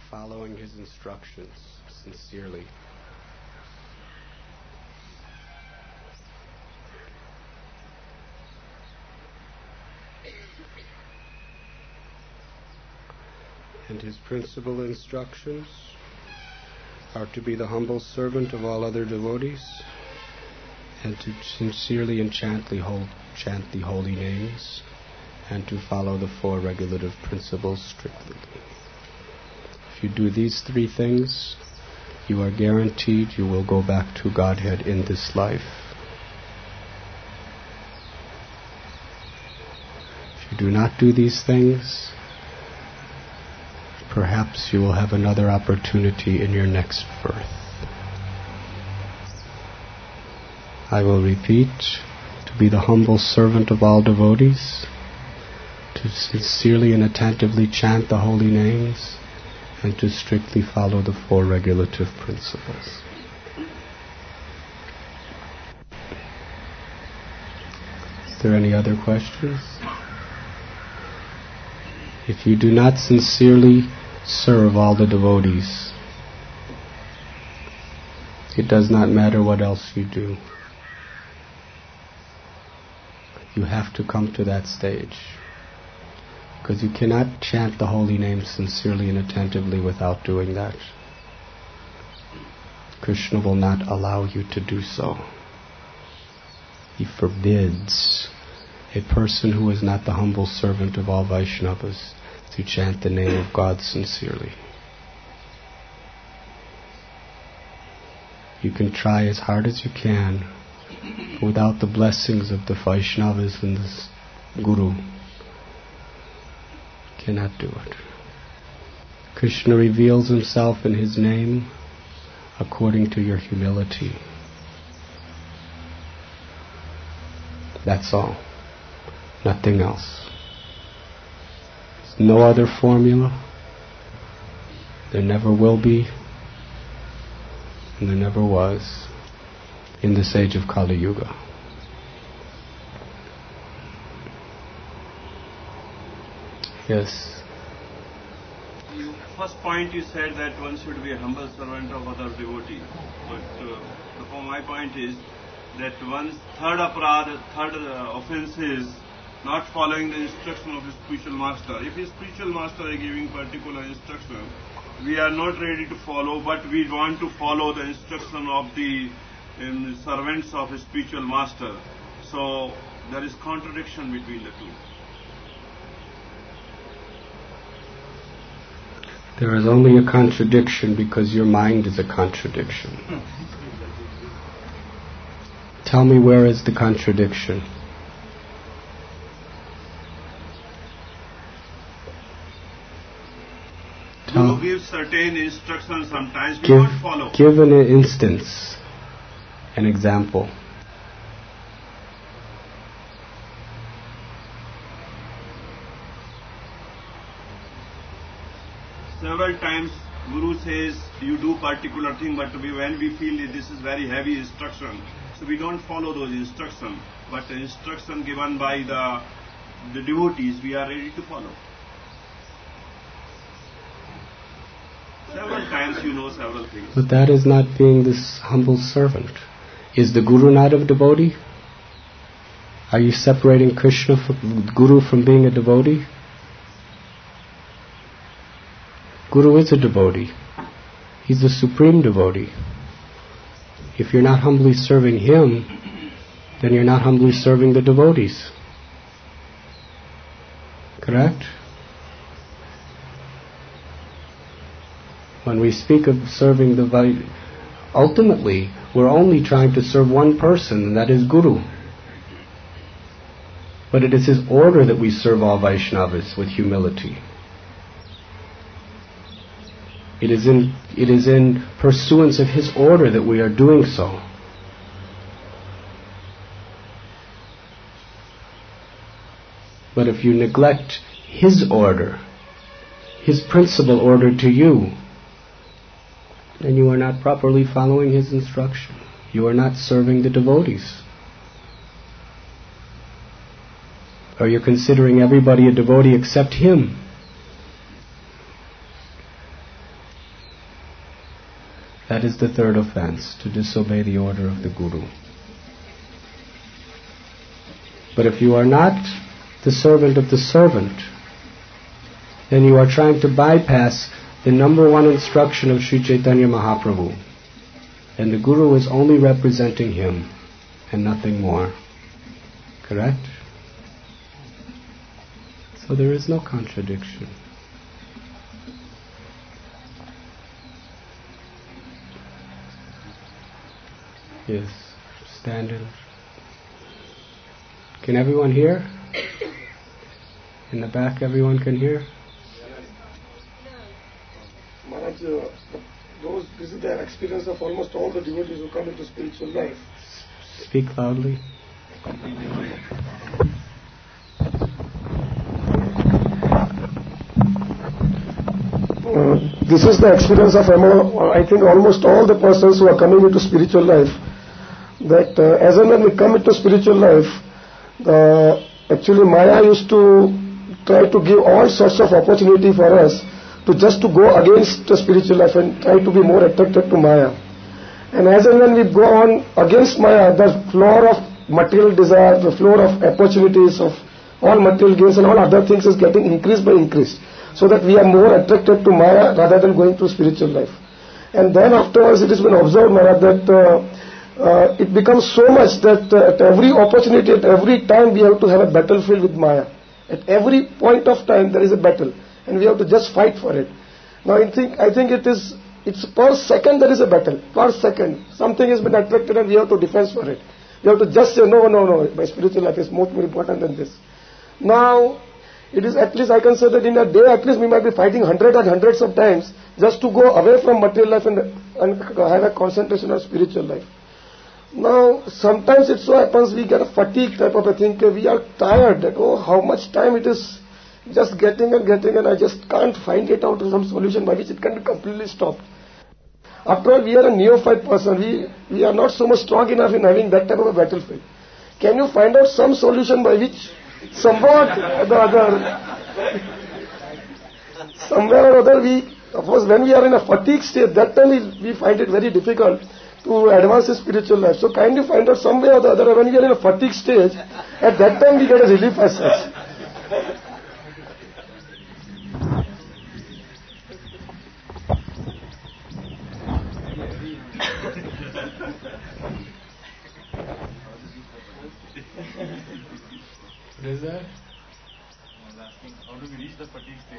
following his instructions sincerely. And his principal instructions are to be the humble servant of all other devotees and to sincerely and chant the holy names and to follow the four regulative principles strictly. If you do these three things, you are guaranteed you will go back to Godhead in this life. If you do not do these things, perhaps you will have another opportunity in your next birth. I will repeat, to be the humble servant of all devotees, to sincerely and attentively chant the holy names, and to strictly follow the four regulative principles. Is there any other questions? If you do not sincerely serve all the devotees, it does not matter what else you do. You have to come to that stage. Because you cannot chant the holy name sincerely and attentively without doing that. Krishna will not allow you to do so. He forbids a person who is not the humble servant of all Vaishnavas to chant the name of God sincerely. You can try as hard as you can, but without the blessings of the Vaishnavas and the Guru, cannot do it. Krishna reveals himself in his name according to your humility. That's all. Nothing else. There's no other formula. There never will be, and there never was in this age of Kali Yuga. Yes. First point you said that one should be a humble servant of other devotees. But my point is that one's third offense is not following the instruction of his spiritual master. If his spiritual master is giving particular instruction, we are not ready to follow, but we want to follow the instruction of the servants of his spiritual master. So there is contradiction between the two. There is only a contradiction because your mind is a contradiction. Tell me, where is the contradiction? Guru gives certain instructions, sometimes we don't follow. Give an instance, an example. Several times Guru says you do particular thing, but when we feel that this is very heavy instruction, so we don't follow those instructions. But the instruction given by the devotees, we are ready to follow. Several times several things. But that is not being this humble servant. Is the Guru not a devotee? Are you separating Krishna from Guru from being a devotee? Guru is a devotee. He's the supreme devotee. If you're not humbly serving him, then you're not humbly serving the devotees. Correct? When we speak of serving ultimately, we're only trying to serve one person, and that is Guru. But it is his order that we serve all Vaishnavas with humility. It is in pursuance of his order that we are doing so. But if you neglect his order, his principal order to you, then you are not properly following his instruction. You are not serving the devotees. Or you're considering everybody a devotee except him. That is the third offense, to disobey the order of the Guru. But if you are not the servant of the servant, then you are trying to bypass the number one instruction of Sri Chaitanya Mahaprabhu. And the Guru is only representing him and nothing more. Correct? So there is no contradiction. Yes, stand in. Can everyone hear? In the back, everyone can hear? Maharaj, this is the experience of almost all the devotees who come into spiritual life. Speak loudly. This is the experience of, I think, almost all the persons who are coming into spiritual life. That as and when we come into spiritual life, actually Maya used to try to give all sorts of opportunity for us to go against the spiritual life and try to be more attracted to Maya. And as and when we go on against Maya, the floor of material desire, the floor of opportunities of all material gains and all other things is getting increased by increase, so that we are more attracted to Maya rather than going to spiritual life. And then afterwards it has been observed, Maharaj, that it becomes so much that at every opportunity, at every time we have to have a battlefield with Maya. At every point of time there is a battle and we have to just fight for it. Now I think it's per second there is a battle. Per second something has been attracted and we have to defend for it. We have to just say no, my spiritual life is much more important than this. Now it is, at least I can say that in a day at least we might be fighting hundreds and hundreds of times just to go away from material life and have a concentration on spiritual life. Now sometimes it so happens we get a fatigue type of a thing, we are tired that how much time it is just getting and I just can't find it out some solution by which it can be completely stopped. After all, we are a neophyte person, we are not so much strong enough in having that type of a battlefield. Can you find out some solution by which somewhere or other of course when we are in a fatigue state, that time we find it very difficult to advance in spiritual life. So kindly find out some way or the other when we are in a fatigue stage, at that time we get a relief as such. What is that? I was asking, how do we reach the fatigue stage?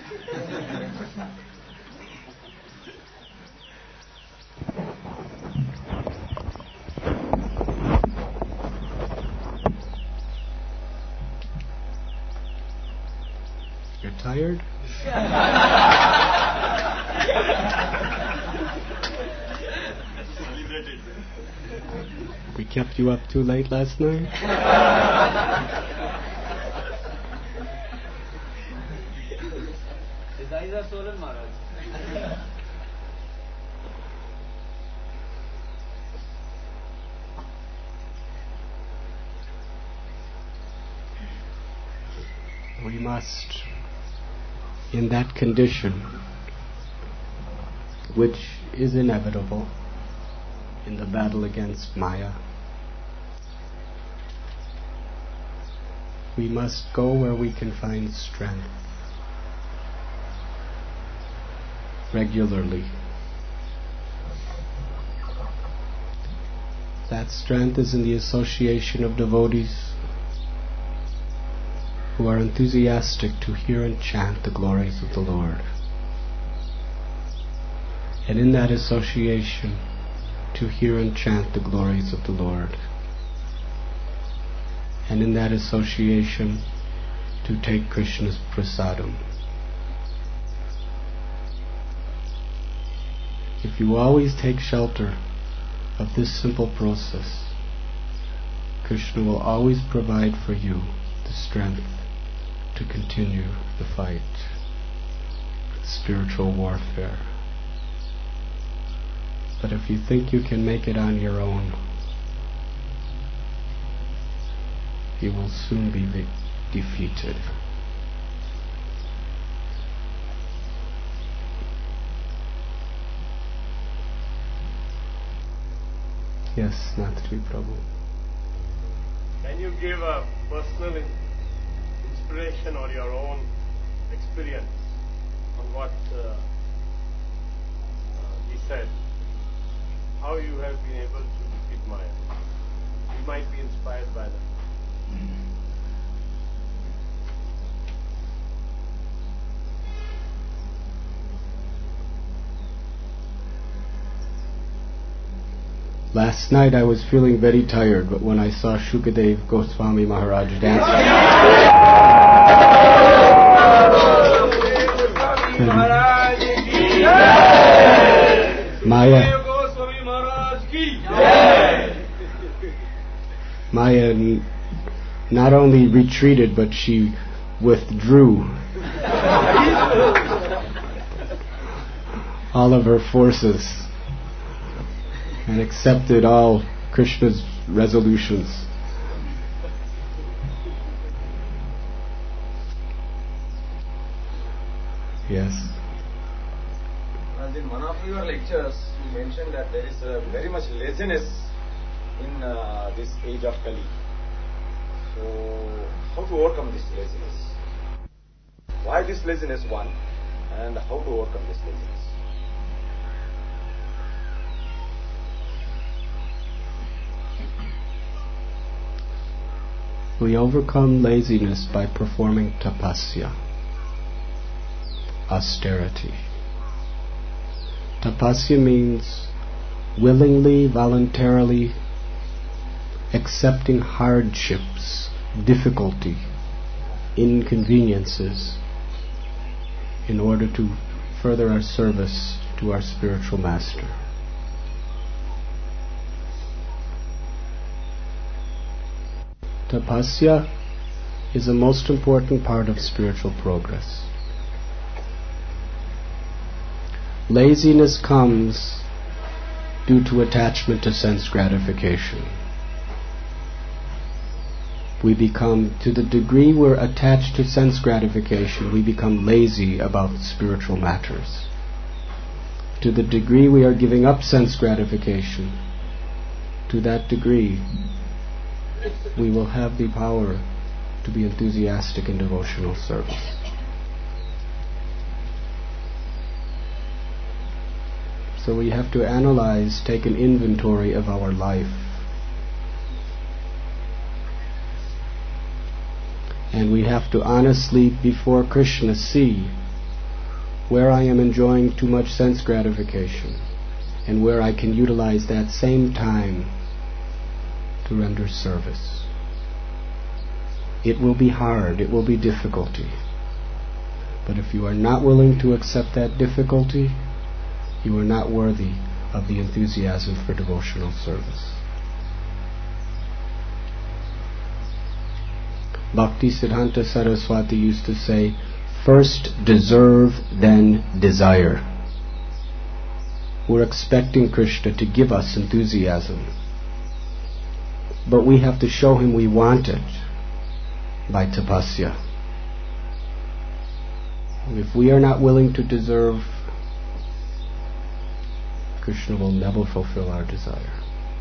You're tired? We kept you up too late last night? His eyes are swollen, Maharaj. We must, in that condition, which is inevitable in the battle against Maya, we must go where we can find strength regularly. That strength is in the association of devotees who are enthusiastic to hear and chant the glories of the Lord. And in that association, to hear and chant the glories of the Lord. And in that association, to take Krishna's prasadam. If you always take shelter of this simple process, Krishna will always provide for you the strength to continue the fight, spiritual warfare. But if you think you can make it on your own, you will soon be defeated. Yes, Nathji Prabhu. Can you give a personal inspiration or your own experience on what he said? How you have been able to defeat Maya? You might be inspired by that. Last night I was feeling very tired, but when I saw Shukadev Goswami Maharaj dancing, Maya not only retreated, but she withdrew all of her forces and accepted all Krishna's resolutions. Yes. And in one of your lectures, you mentioned that there is very much laziness in this age of Kali. So, how to overcome this laziness? Why this laziness, one, and how to overcome this laziness? We overcome laziness by performing tapasya, austerity. Tapasya means willingly, voluntarily accepting hardships, difficulty, inconveniences in order to further our service to our spiritual master. Tapasya is a most important part of spiritual progress. Laziness comes due to attachment to sense gratification. We become, to the degree we're attached to sense gratification, we become lazy about spiritual matters. To the degree we are giving up sense gratification, to that degree we will have the power to be enthusiastic in devotional service. So we have to analyze, take an inventory of our life. And we have to honestly, before Krishna, see where I am enjoying too much sense gratification and where I can utilize that same time to render service. It will be hard, it will be difficulty. But if you are not willing to accept that difficulty, you are not worthy of the enthusiasm for devotional service. Bhakti Siddhanta Saraswati used to say, first deserve, then desire. We're expecting Krishna to give us enthusiasm, but we have to show him we want it by tapasya. If we are not willing to deserve, Krishna will never fulfill our desire.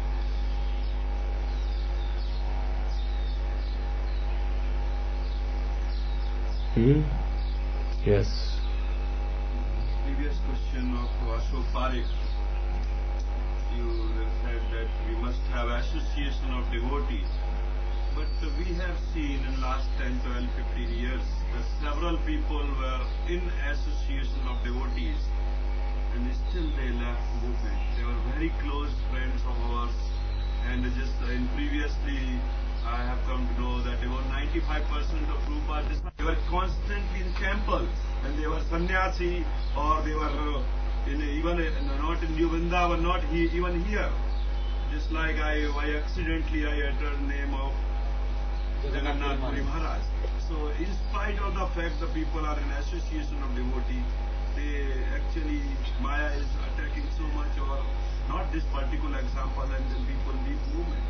Yes. Previous question of Ashok Parekh, you said that we must have association of devotees. But we have seen in last 10, 12, 15 years that several people were in association of devotees and still they left movement. They were very close friends of ours, and just in previously I have come to know that about 95% of Prabhupada disciples, they were constantly in temple, and they were sannyasi or they were even not in New Vrindavan, not even here. Just like I accidentally uttered the name of Jagannath Puri Maharaj. So in spite of the fact the people are in association of devotee, they actually, Maya is attacking so much, or not this particular example, and then people leave movement.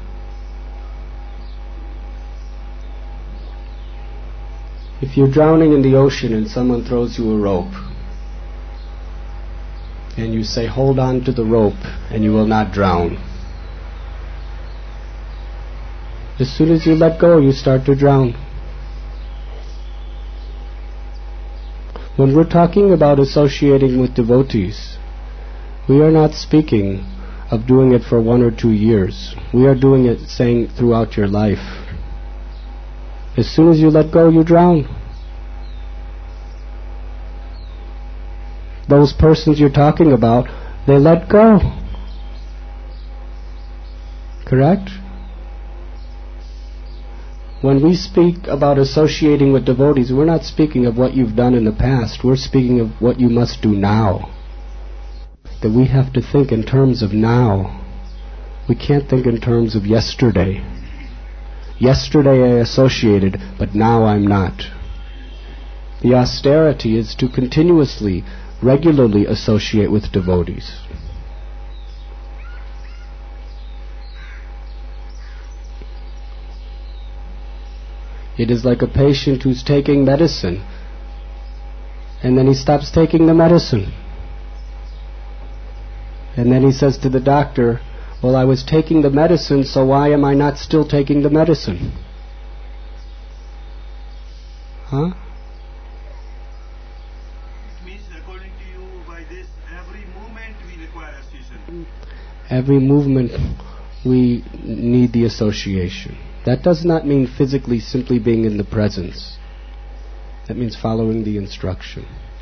If you're drowning in the ocean and someone throws you a rope, and you say, hold on to the rope and you will not drown, As soon as you let go, you start to drown. When we're talking about associating with devotees, we are not speaking of doing it for 1 or 2 years. We are doing it, saying, throughout your life. As soon as you let go, you drown. Those persons you're talking about, they let go. Correct? When we speak about associating with devotees, we're not speaking of what you've done in the past. We're speaking of what you must do now. That we have to think in terms of now. We can't think in terms of yesterday. Yesterday I associated, but now I'm not. The austerity is to continuously, regularly associate with devotees. It is like a patient who's taking medicine, and then he stops taking the medicine. And then he says to the doctor, well, I was taking the medicine, so why am I not still taking the medicine? Huh? It means, according to you, by this, every movement we require association. Every movement we need the association. That does not mean physically simply being in the presence. That means following the instruction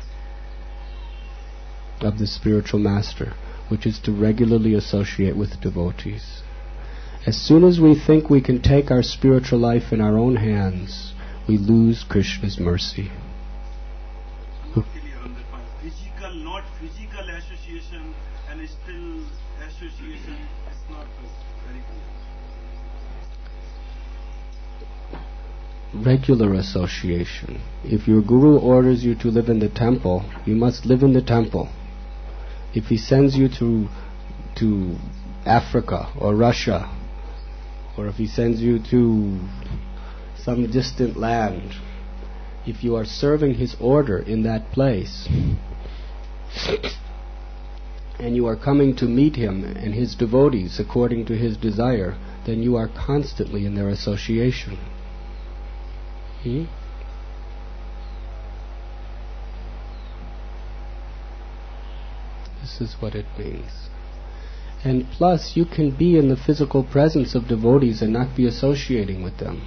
of the spiritual master, which is to regularly associate with devotees. As soon as we think we can take our spiritual life in our own hands, we lose Krishna's mercy. I'm not clear on that part. Physical, not physical association, and still association is not very clear. Regular association. If your guru orders you to live in the temple, you must live in the temple. If he sends you to Africa or Russia, or if he sends you to some distant land, if you are serving his order in that place, and you are coming to meet him and his devotees according to his desire, then you are constantly in their association. This is what it means. And plus, you can be in the physical presence of devotees and not be associating with them.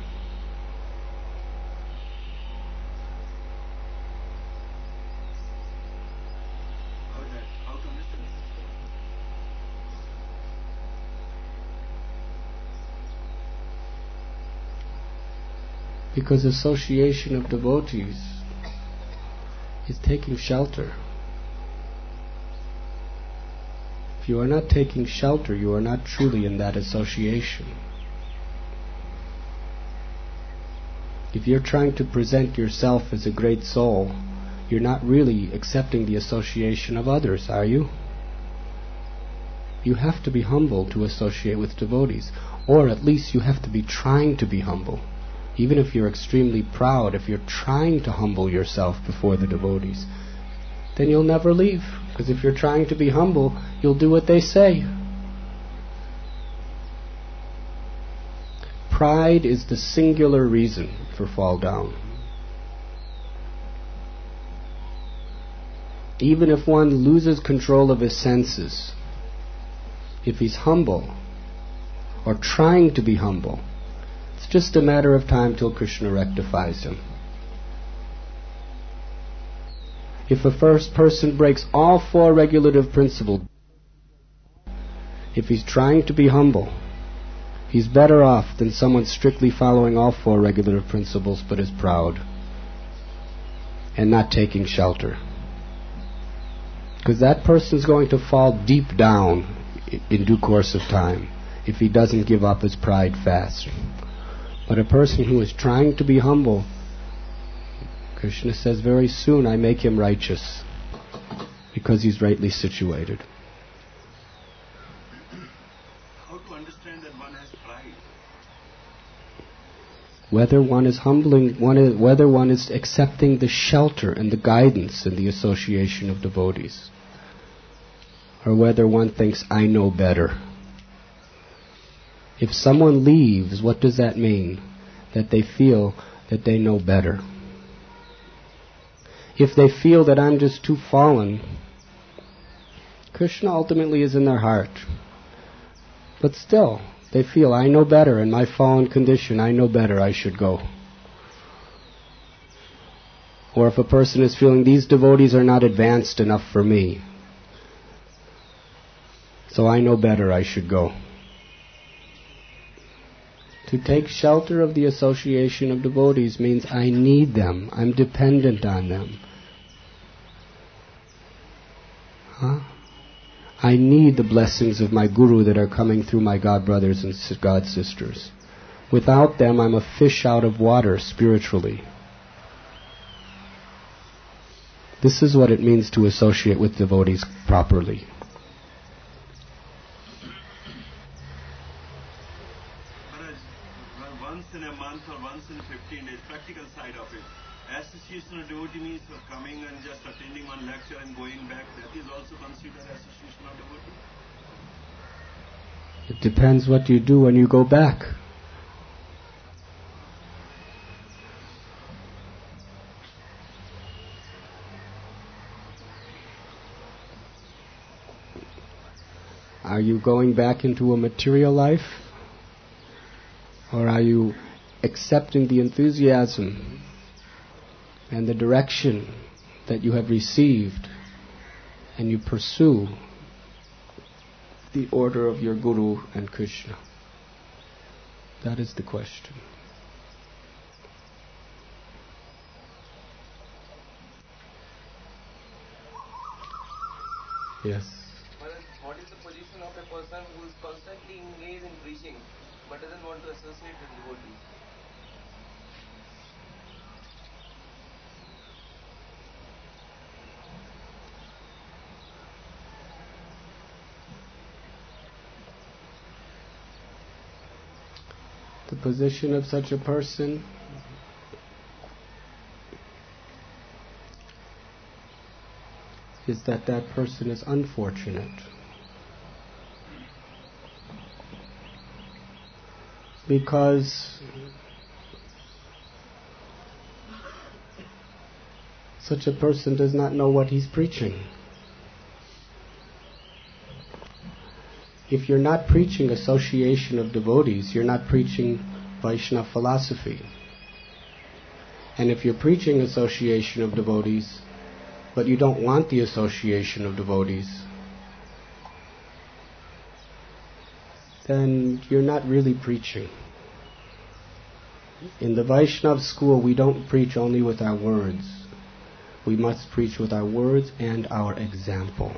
How to understand? Because association of devotees is taking shelter. If you are not taking shelter, you are not truly in that association. If you're trying to present yourself as a great soul, you're not really accepting the association of others, are you? You have to be humble to associate with devotees, or at least you have to be trying to be humble. Even if you're extremely proud, if you're trying to humble yourself before the devotees, then you'll never leave. Because if you're trying to be humble, you'll do what they say. Pride is the singular reason for fall down. Even if one loses control of his senses, if he's humble, or trying to be humble, it's just a matter of time till Krishna rectifies him. If a first person breaks all 4 regulative principles, if he's trying to be humble, he's better off than someone strictly following all 4 regulative principles but is proud and not taking shelter. Because that person's going to fall deep down in due course of time if he doesn't give up his pride fast. But a person who is trying to be humble, Krishna says very soon I make him righteous because he's rightly situated. How to understand that one has pride? Whether one is humbling, whether one is accepting the shelter and the guidance and the association of devotees, or whether one thinks I know better. If someone leaves, what does that mean? That they feel that they know better. If they feel that I'm just too fallen, Krishna ultimately is in their heart. But still, they feel, I know better in my fallen condition, I know better, I should go. Or if a person is feeling, these devotees are not advanced enough for me, so I know better, I should go. To take shelter of the association of devotees means I need them, I'm dependent on them. I need the blessings of my Guru that are coming through my God brothers and God sisters. Without them, I'm a fish out of water spiritually. This is what it means to associate with devotees properly. Once in a month or once in 15 days, practical side of it. Association of devotee means for coming and just attending one lecture and going back. That is also considered association of devotee. It depends what you do when you go back. Are you going back into a material life? Or are you accepting the enthusiasm and the direction that you have received, and you pursue the order of your Guru and Krishna? That is the question. Yes. What is the position of a person who is constantly engaged in preaching but doesn't want to associate with devotees? The position of such a person is that that person is unfortunate. Because such a person does not know what he's preaching. If you're not preaching association of devotees, you're not preaching Vaishnava philosophy. And if you're preaching association of devotees, but you don't want the association of devotees, then you're not really preaching. In the Vaishnava school, we don't preach only with our words. We must preach with our words and our example.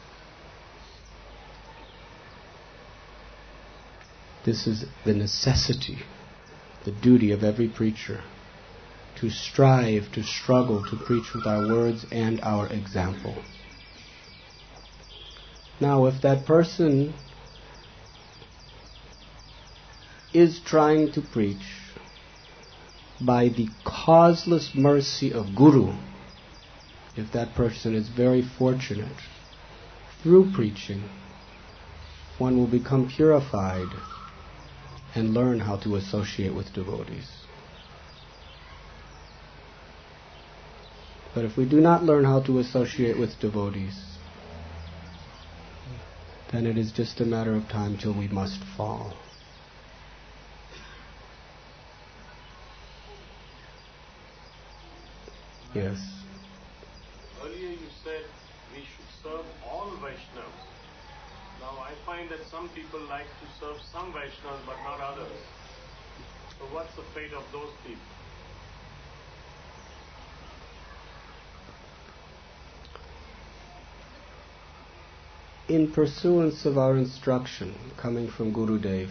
This is the necessity, the duty of every preacher, to strive, to struggle, to preach with our words and our example. Now, if that person is trying to preach by the causeless mercy of Guru, if that person is very fortunate, through preaching, one will become purified and learn how to associate with devotees. But if we do not learn how to associate with devotees, then it is just a matter of time till we must fall. Yes. Earlier you said we should serve all Vaishnavas. Now I find that some people like to serve some Vaishnavas but not others. So what's the fate of those people? In pursuance of our instruction coming from Gurudev,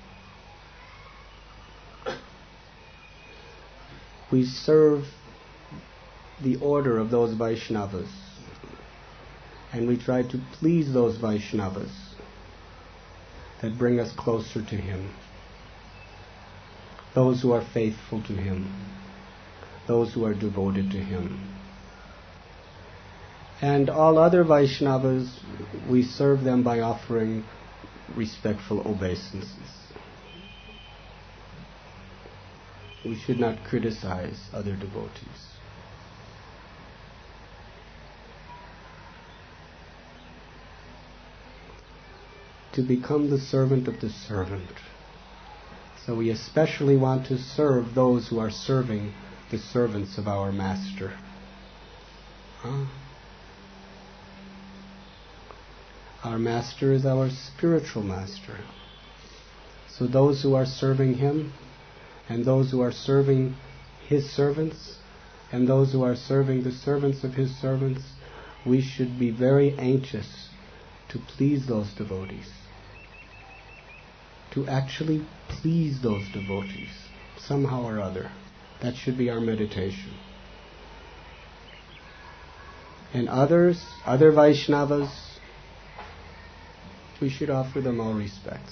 we serve the order of those Vaishnavas, and we try to please those Vaishnavas that bring us closer to Him, those who are faithful to Him, those who are devoted to Him. And all other Vaishnavas, we serve them by offering respectful obeisances. We should not criticize other devotees. To become the servant of the servant. So we especially want to serve those who are serving the servants of our Master. Our Master is our spiritual Master. So those who are serving Him, and those who are serving His servants, and those who are serving the servants of His servants, we should be very anxious to please those devotees. To actually please those devotees, somehow or other. That should be our meditation. And others, other Vaishnavas, we should offer them all respects.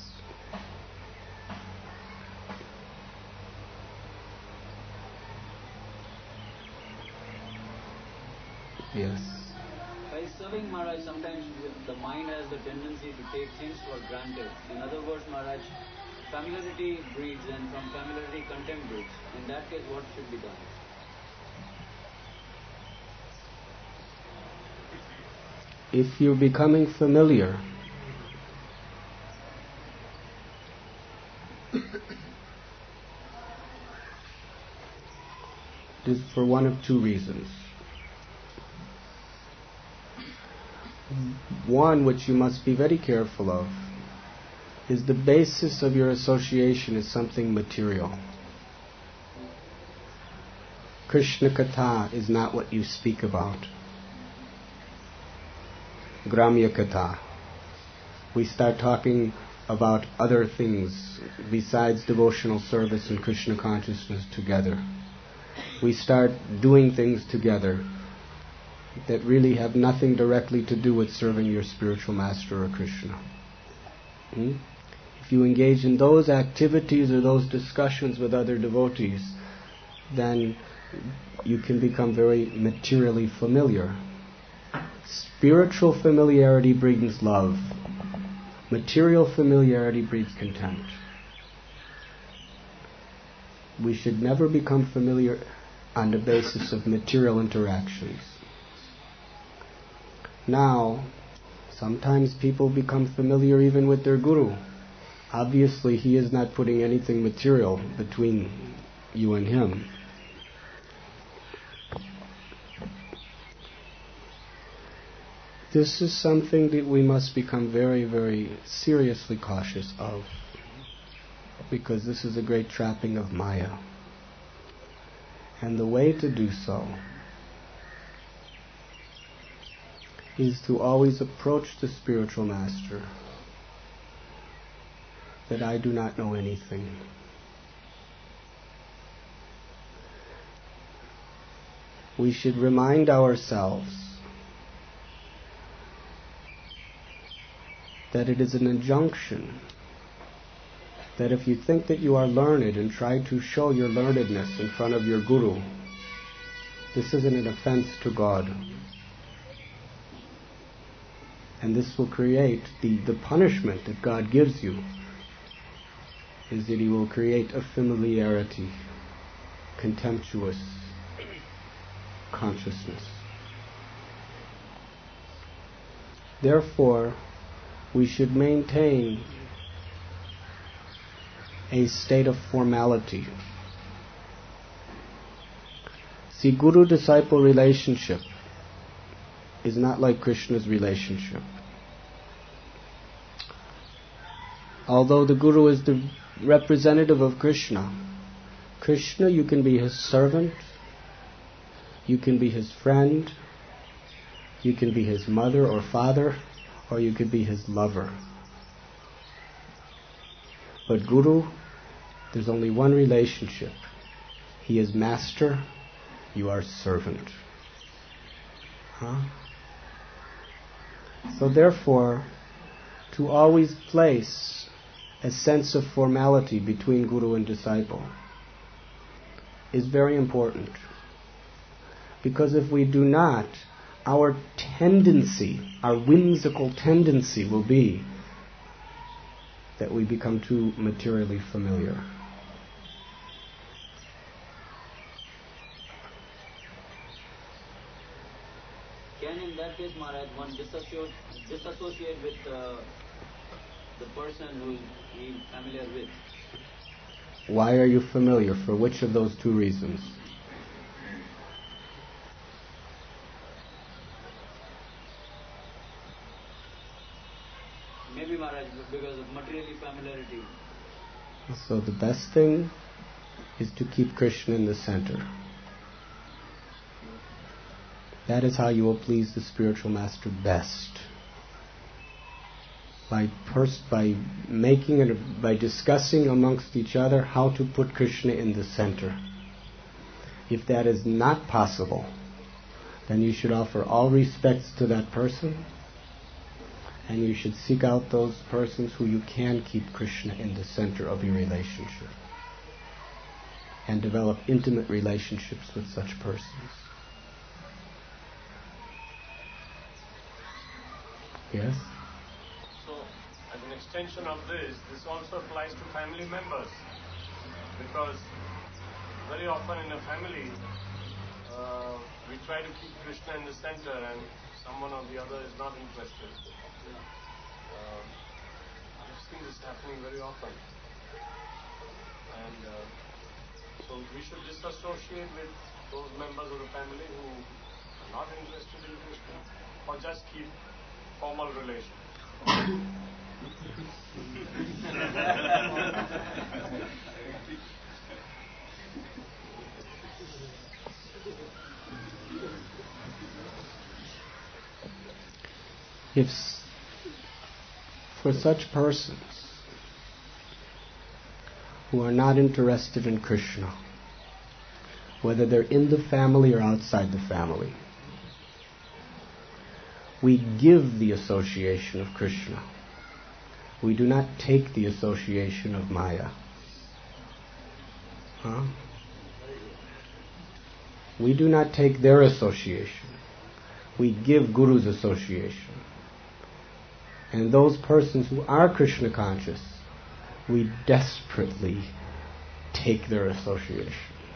Yes. By serving Maharaj, sometimes the mind has the tendency to take things for granted. In other words, Maharaj, familiarity breeds, and from familiarity contempt breeds. In that case, what should be done? If you're becoming familiar, it is for one of two reasons. One, which you must be very careful of, is the basis of your association is something material. Krishna Katha is not what you speak about. Gramya Katha. We start talking about other things besides devotional service and Krishna consciousness together. We start doing things together that really have nothing directly to do with serving your spiritual master or Krishna. If you engage in those activities or those discussions with other devotees, then you can become very materially familiar. Spiritual familiarity brings love. Material familiarity breeds contempt. We should never become familiar on the basis of material interactions. Now, sometimes people become familiar even with their guru. Obviously, he is not putting anything material between you and him. This is something that we must become very, very seriously cautious of, because this is a great trapping of Maya. And the way to do so is to always approach the spiritual master that I do not know anything. We should remind ourselves that it is an injunction that if you think that you are learned and try to show your learnedness in front of your guru, this isn't an offense to God. And this will create the punishment that God gives you, is that He will create a familiarity, contemptuous consciousness. Therefore, we should maintain a state of formality. See, guru-disciple relationship is not like Krishna's relationship. Although the guru is the representative of Krishna, Krishna, you can be his servant, you can be his friend, you can be his mother or father, or you could be his lover. But guru, there's only one relationship. He is master, you are servant. So therefore, to always place a sense of formality between guru and disciple is very important. Because if we do not, our tendency, our whimsical tendency will be that we become too materially familiar. can in that case, Maharaj, one disassociate with the person who he is familiar with? Why are you familiar? For which of those two reasons? Maybe, Maharaj, because of materially familiarity. So the best thing is to keep Krishna in the center. That is how you will please the spiritual master best. By discussing amongst each other how to put Krishna in the center. If that is not possible, then you should offer all respects to that person, and you should seek out those persons who you can keep Krishna in the center of your relationship, and develop intimate relationships with such persons. Yes? So, as an extension of this also applies to family members. Because very often in a family, we try to keep Krishna in the center and someone or the other is not interested. I've seen this happening very often. And so we should disassociate with those members of the family who are not interested in Krishna, or just keep formal relations. If for such persons who are not interested in Krishna, whether they're in the family or outside the family, we give the association of Krishna. We do not take the association of Maya. We do not take their association. We give Guru's association. And those persons who are Krishna conscious, we desperately take their association.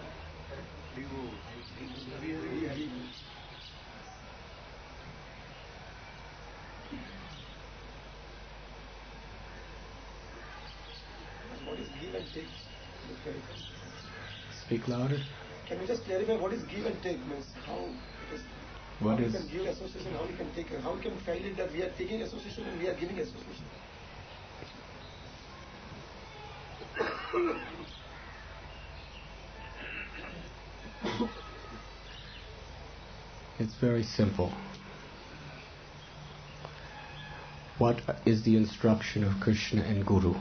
What is give and take? Speak louder. Can you just clarify what is give and take means? How you can give association, how you can take, how you can find it that we are taking association and we are giving association? It's very simple. What is the instruction of Krishna and Guru?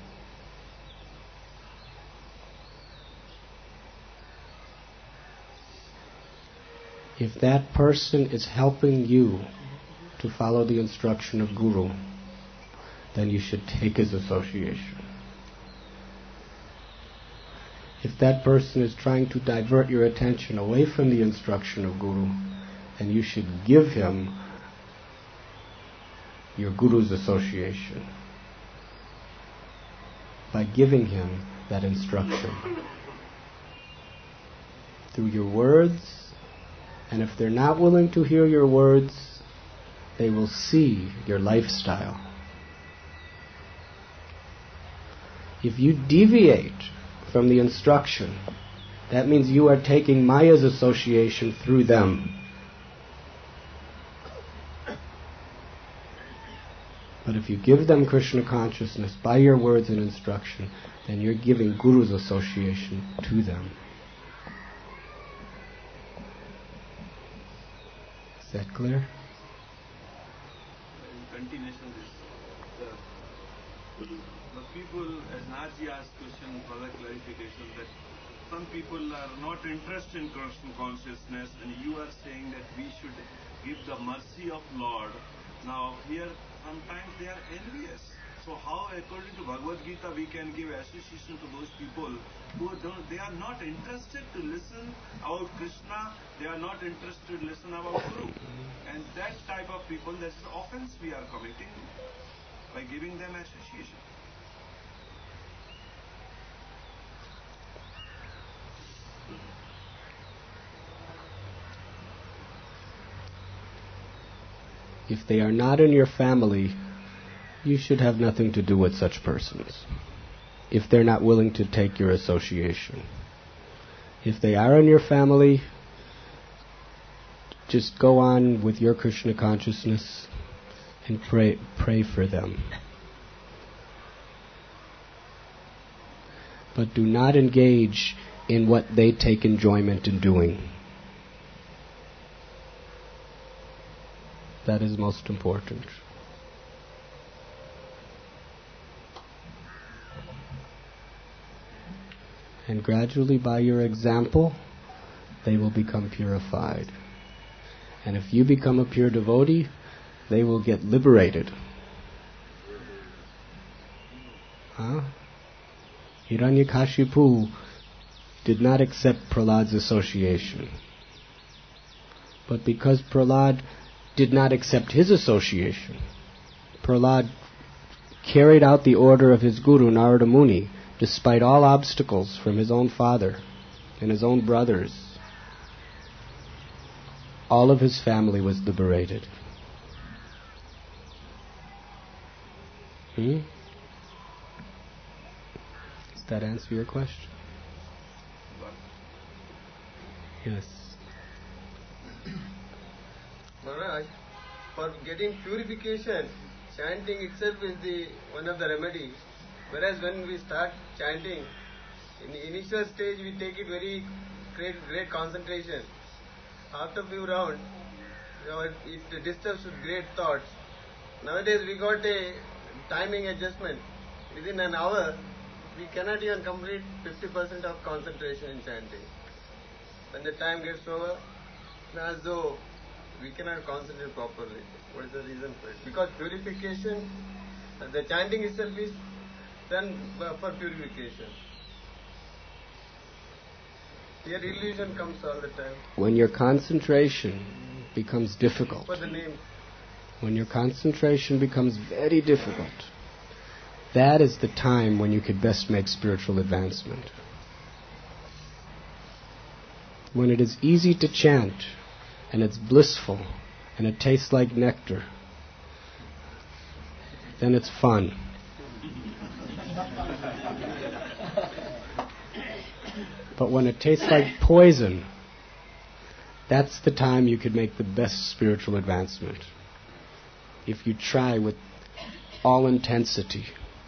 If that person is helping you to follow the instruction of Guru, then you should take his association. If that person is trying to divert your attention away from the instruction of Guru, then you should give him your Guru's association by giving him that instruction through your words. And if they're not willing to hear your words, they will see your lifestyle. If you deviate from the instruction, that means you are taking Maya's association through them. But if you give them Krishna consciousness by your words and instruction, then you're giving Guru's association to them. Is that clear? In continuation of this, the people, as Naji asked question for the clarification, that some people are not interested in Krishna consciousness, and you are saying that we should give the mercy of Lord. Now here, sometimes they are envious. So how, according to Bhagavad Gita, we can give association to those people who they are not interested to listen about Krishna, they are not interested to listen about Guru. And that type of people, that is offense we are committing by giving them association. If they are not in your family, you should have nothing to do with such persons, if they're not willing to take your association. If they are in your family, just go on with your Krishna consciousness and pray for them. But do not engage in what they take enjoyment in doing. That is most important. And gradually, by your example, they will become purified. And if you become a pure devotee, they will get liberated. Hiranyakashipu did not accept Prahlad's association. But because Prahlad did not accept his association, Prahlad carried out the order of his guru, Narada Muni, despite all obstacles from his own father and his own brothers. All of his family was liberated. Does that answer your question? Yes. Maharaj, for getting purification, chanting itself is one of the remedy. Whereas when we start chanting, in the initial stage we take it very great concentration. After a few rounds, it disturbs with great thoughts. Nowadays we got a timing adjustment. Within an hour, we cannot even complete 50% of concentration in chanting. When the time gets over, as though we cannot concentrate properly. What is the reason for it? Because purification, the chanting itself is done for purification. Here illusion comes all the time. When your concentration becomes difficult, For the name. when your concentration becomes very difficult, that is the time when you could best make spiritual advancement. When it is easy to chant, and it's blissful, and it tastes like nectar, then it's fun. But when it tastes like poison, that's the time you could make the best spiritual advancement. If you try with all intensity.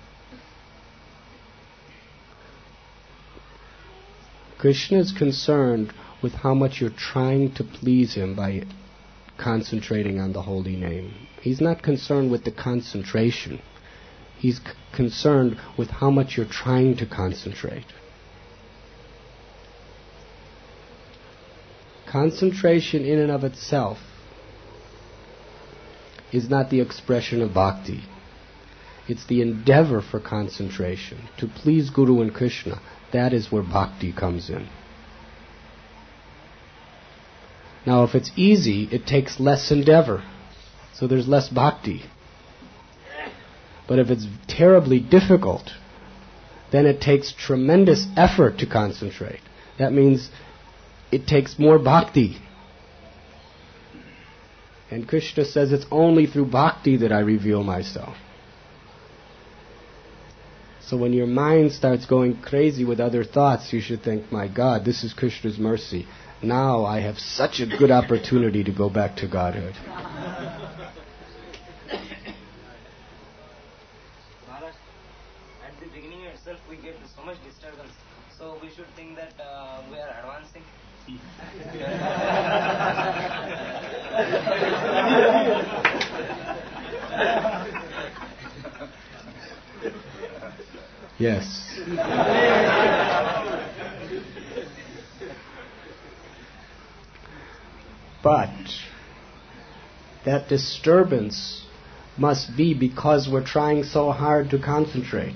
Krishna is concerned with how much you're trying to please him by concentrating on the holy name. He's not concerned with the concentration. He's concerned with how much you're trying to concentrate. Concentration in and of itself is not the expression of bhakti. It's the endeavor for concentration to please Guru and Krishna. That is where bhakti comes in. Now, if it's easy, it takes less endeavor, so there's less bhakti. But if it's terribly difficult, then it takes tremendous effort to concentrate. That means it takes more bhakti. And Krishna says it's only through bhakti that I reveal myself. So when your mind starts going crazy with other thoughts, you should think, my God, this is Krishna's mercy. Now I have such a good opportunity to go back to Godhood. Maharaj, at the beginning itself we get so much disturbance. So we should think that we are advancing. Yes. But that disturbance must be because we're trying so hard to concentrate.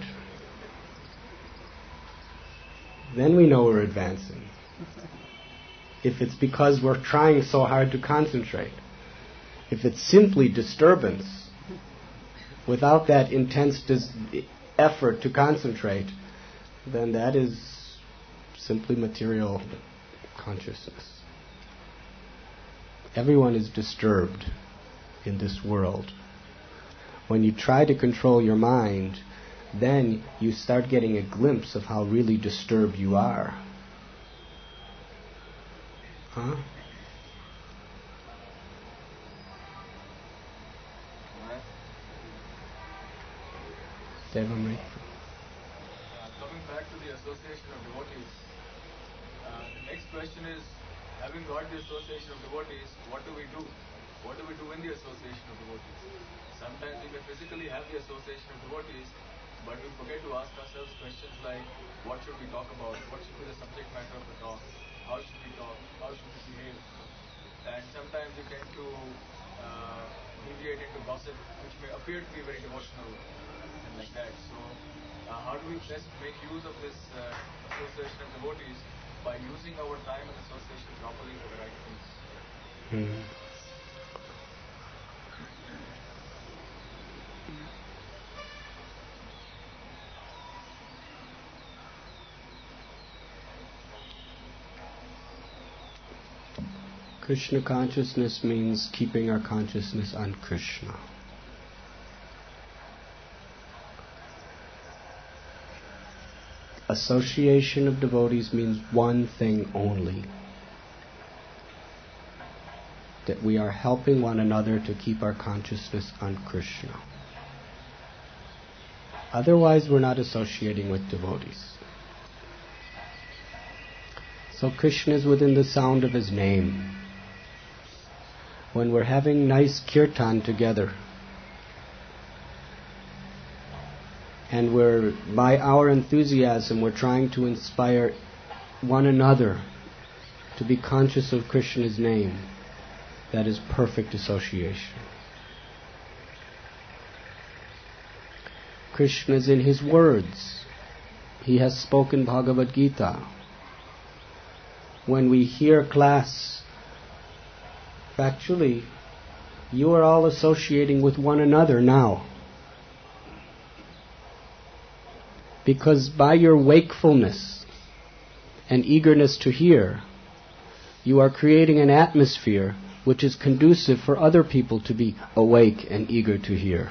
Then we know we're advancing. If it's because we're trying so hard to concentrate. If it's simply disturbance, without that intense effort to concentrate, then that is simply material consciousness. Everyone is disturbed in this world. When you try to control your mind, then you start getting a glimpse of how really disturbed you are. Huh? Coming back to the association of devotees, the next question is, having got the association of devotees, what do we do? What do we do in the association of devotees? Sometimes we may physically have the association of devotees, but we forget to ask ourselves questions like, what should we talk about? What should be the subject matter of the talk? How should we talk? How should we behave? And sometimes we tend to deviate into gossip, which may appear to be very devotional and like that. So, how do we best make use of this association of devotees by using our time and association properly for the right things? Krishna consciousness means keeping our consciousness on Krishna. Association of devotees means one thing only: that we are helping one another to keep our consciousness on Krishna. Otherwise, we're not associating with devotees. So Krishna is within the sound of His name. When we're having nice kirtan together, and we're, by our enthusiasm, we're trying to inspire one another to be conscious of Krishna's name, that is perfect association. Krishna is in His words. He has spoken Bhagavad Gita. When we hear class, actually, you are all associating with one another now. Because by your wakefulness and eagerness to hear, you are creating an atmosphere which is conducive for other people to be awake and eager to hear.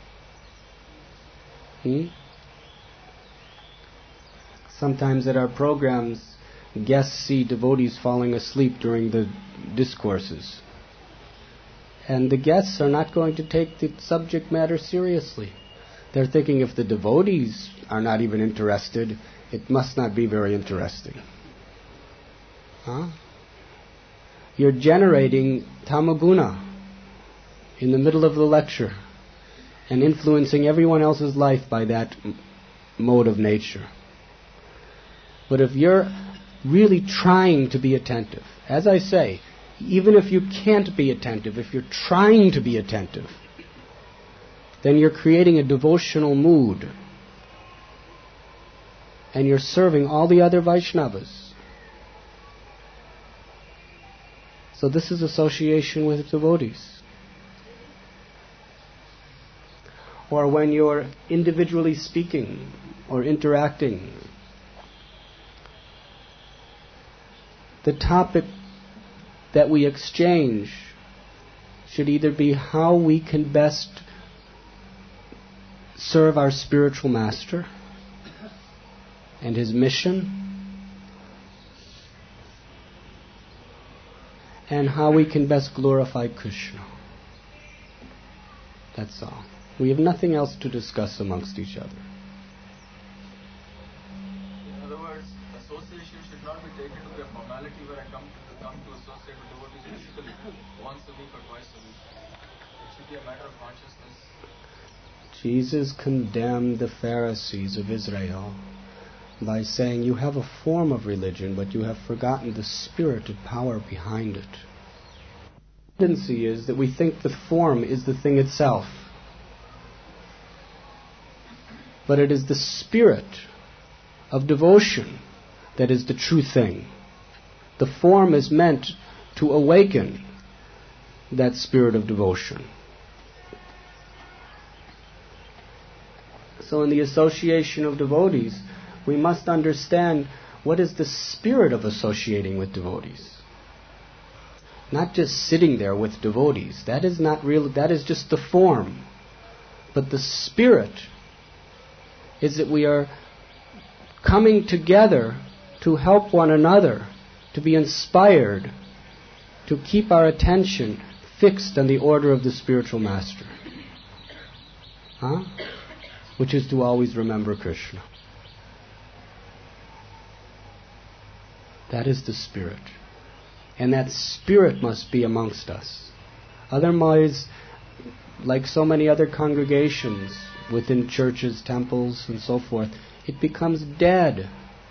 Sometimes at our programs, guests see devotees falling asleep during the discourses. And the guests are not going to take the subject matter seriously. They're thinking, if the devotees are not even interested, it must not be very interesting. You're generating tamaguna in the middle of the lecture and influencing everyone else's life by that mode of nature. But if you're really trying to be attentive, as I say, even if you can't be attentive, if you're trying to be attentive, then you're creating a devotional mood and you're serving all the other Vaishnavas. So this is association with devotees. Or when you're individually speaking or interacting, the topic that we exchange should either be how we can best serve our spiritual master and his mission, and how we can best glorify Krishna. That's all. We have nothing else to discuss amongst each other. In other words, association should not be taken to be a formality where I come to associate with devotees physically once a week or twice a week. It should be a matter of consciousness. Jesus condemned the Pharisees of Israel by saying, you have a form of religion, but you have forgotten the spirit and power behind it. The tendency is that we think the form is the thing itself. But it is the spirit of devotion that is the true thing. The form is meant to awaken that spirit of devotion. So in the association of devotees, we must understand what is the spirit of associating with devotees. not just sitting there with devotees. That is not real, that is just the form. But the spirit is that we are coming together to help one another, to be inspired, to keep our attention fixed on the order of the spiritual master. Which is to always remember Krishna. That is the spirit. And that spirit must be amongst us. Otherwise, like so many other congregations within churches, temples, and so forth, it becomes dead.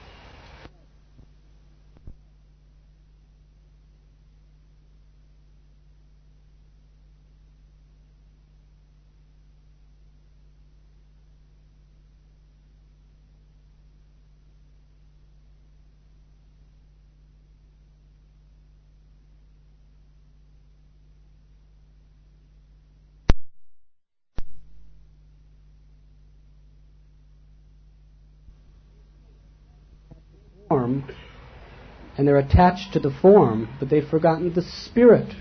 And they're attached to the form, but they've forgotten the spirit.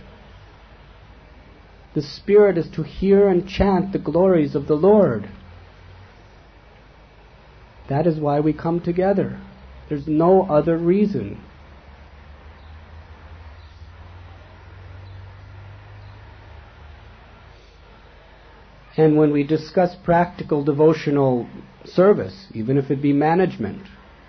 The spirit is to hear and chant the glories of the Lord. That is why we come together. There's no other reason. And when we discuss practical devotional service, even if it be management,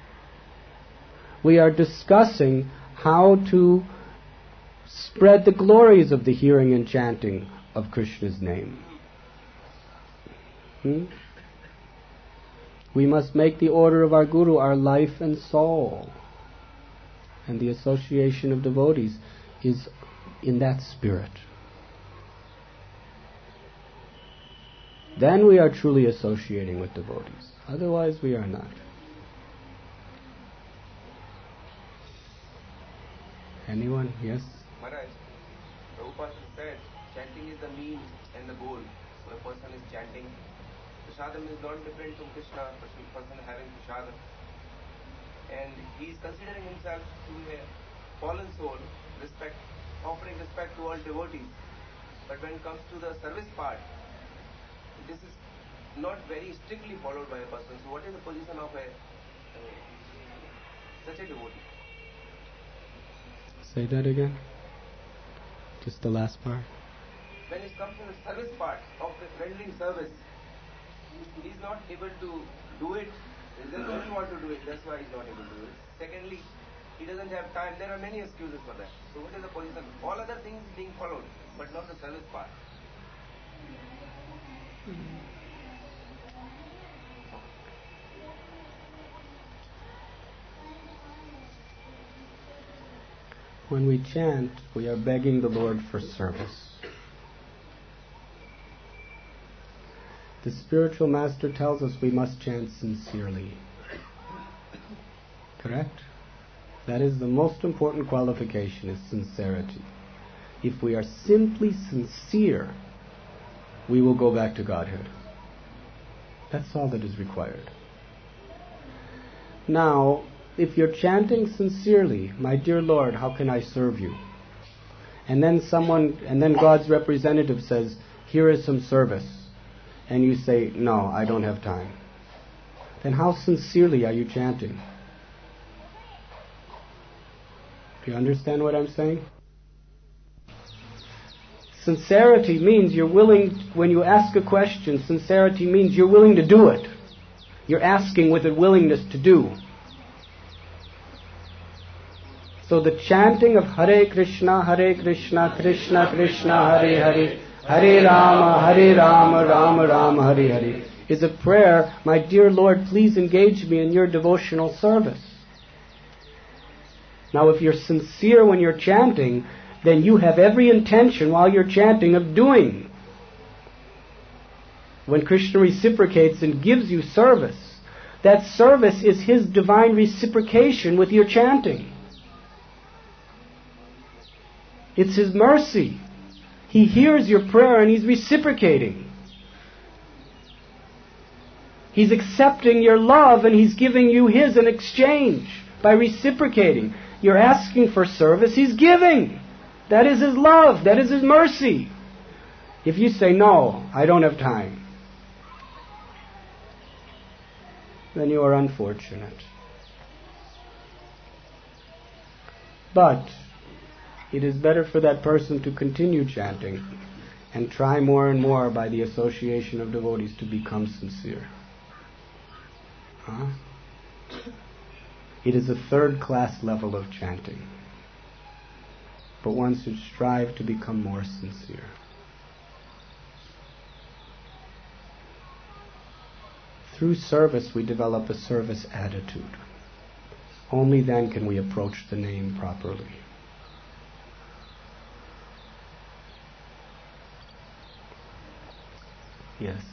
we are discussing how to spread the glories of the hearing and chanting of Krishna's name. We must make the order of our Guru our life and soul. And the association of devotees is in that spirit. Then we are truly associating with devotees. Otherwise we are not. Anyone? Yes? Maharaj, Prabhupada said chanting is the means and the goal. So a person is chanting. Prasadam is not different from Krishna, but a person having prasadam. And he is considering himself to be a fallen soul, offering respect to all devotees. But when it comes to the service part, this is not very strictly followed by a person. So what is the position of such a devotee? Say that again. Just the last part. When it comes to the service part of the rendering service, he is not able to do it. He doesn't want to do it. That's why he is not able to do it. Secondly, he doesn't have time. There are many excuses for that. So what is the position? All other things being followed, but not the service part. When we chant, we are begging the Lord for service. The spiritual master tells us we must chant sincerely. Correct? That is the most important qualification, is sincerity. If we are simply sincere, we will go back to Godhead. That's all that is required. Now, if you're chanting sincerely, my dear Lord, how can I serve you? And then God's representative says, here is some service. And you say, no, I don't have time. Then how sincerely are you chanting? Do you understand what I'm saying? Sincerity means you're willing, when you ask a question, sincerity means you're willing to do it. You're asking with a willingness to do. So the chanting of Hare Krishna, Krishna Krishna, Hare Hare, Hare Rama, Rama Rama, Hare Hare, is a prayer, my dear Lord, please engage me in your devotional service. Now if you're sincere when you're chanting, then you have every intention while you're chanting of doing. When Krishna reciprocates and gives you service, that service is His divine reciprocation with your chanting. It's His mercy. He hears your prayer and He's reciprocating. He's accepting your love and He's giving you His in exchange by reciprocating. You're asking for service, He's giving. That is His love. That is His mercy. If you say, no, I don't have time, then you are unfortunate. But it is better for that person to continue chanting and try more and more by the association of devotees to become sincere. It is a third-class level of chanting. But one should strive to become more sincere. Through service, we develop a service attitude. Only then can we approach the name properly. Yes.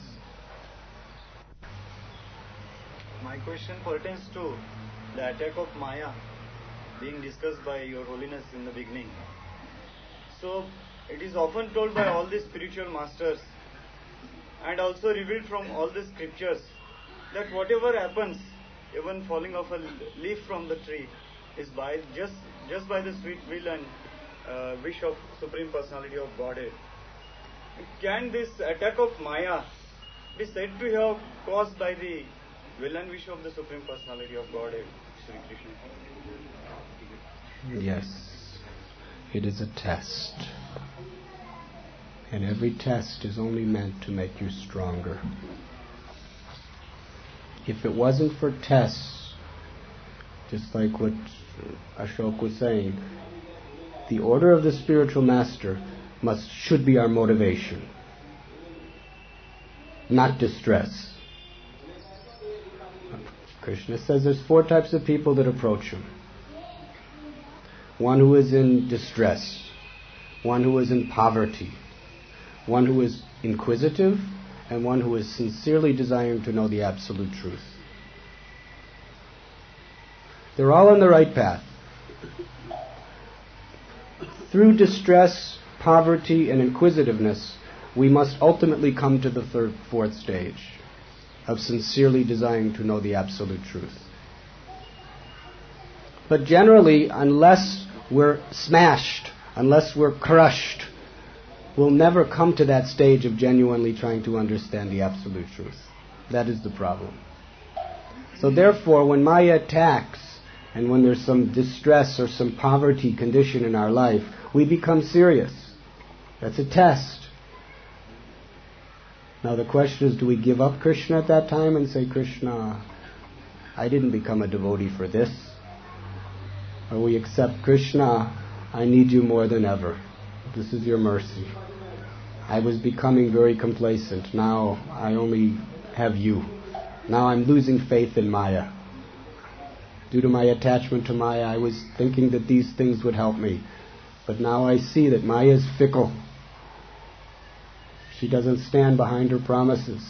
My question pertains to the attack of Maya being discussed by Your Holiness in the beginning. So, it is often told by all the spiritual masters and also revealed from all the scriptures that whatever happens, even falling off a leaf from the tree, is by just by the sweet will and wish of Supreme Personality of Godhead. Can this attack of Maya be said to have caused by the will and wish of the Supreme Personality of Godhead, Sri Krishna? Yes, it is a test. And every test is only meant to make you stronger. If it wasn't for tests, just like what Ashok was saying, the order of the spiritual master should be our motivation, not distress. Krishna says there's 4 types of people that approach him. One who is in distress, one who is in poverty, one who is inquisitive, and one who is sincerely desiring to know the absolute truth. They're all on the right path. Through distress, poverty, and inquisitiveness, we must ultimately come to the 3rd, 4th stage of sincerely desiring to know the absolute truth. But generally, unless we're smashed, unless we're crushed, we'll never come to that stage of genuinely trying to understand the absolute truth. That is the problem. So therefore, when Maya attacks, and when there's some distress or some poverty condition in our life, we become serious. That's a test. Now the question is, do we give up Krishna at that time and say, Krishna, I didn't become a devotee for this? Or we accept, Krishna, I need you more than ever. This is your mercy. I was becoming very complacent. Now I only have you. Now I'm losing faith in Maya. Due to my attachment to Maya, I was thinking that these things would help me. But now I see that Maya is fickle. She doesn't stand behind her promises.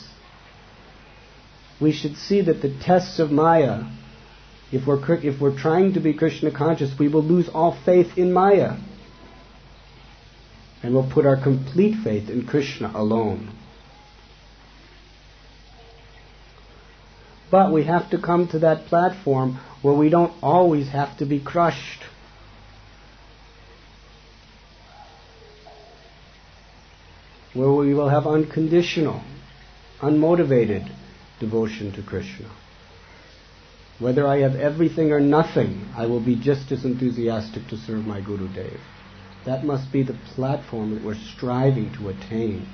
We should see that the tests of Maya, if we're trying to be Krishna conscious, we will lose all faith in Maya. And we'll put our complete faith in Krishna alone. But we have to come to that platform where we don't always have to be crushed. Where we will have unconditional, unmotivated devotion to Krishna. Whether I have everything or nothing, I will be just as enthusiastic to serve my Guru Dev. That must be the platform that we're striving to attain.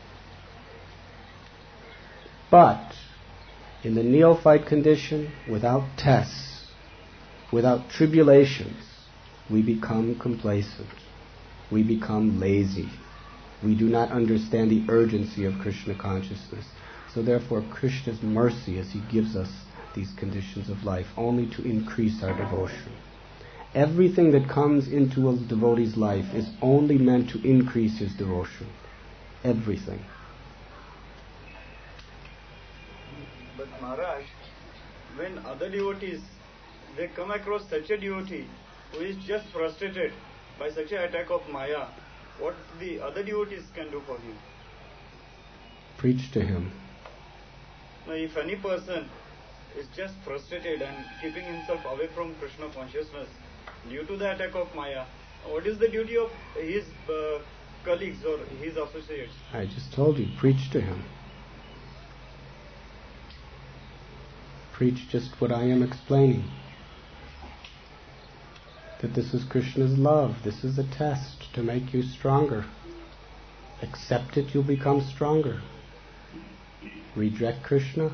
But in the neophyte condition, without tests, without tribulations, we become complacent. We become lazy. We do not understand the urgency of Krishna consciousness. So therefore, Krishna's mercy as He gives us these conditions of life only to increase our devotion. Everything that comes into a devotee's life is only meant to increase his devotion. Everything. But Maharaj, when other devotees, they come across such a devotee who is just frustrated by such an attack of Maya, what the other devotees can do for him? Preach to him. Now, if any person is just frustrated and keeping himself away from Krishna consciousness due to the attack of Maya, what is the duty of his colleagues or his associates? I just told you, preach to him. Preach just what I am explaining. That this is Krishna's love. This is a test to make you stronger. Accept it, you'll become stronger. Reject Krishna,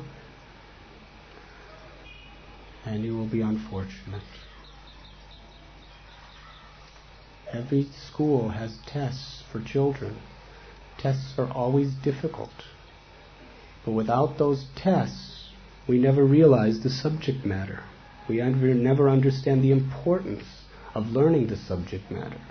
and you will be unfortunate. Every school has tests for children. Tests are always difficult. But without those tests, we never realize the subject matter. We never understand the importance of learning the subject matter.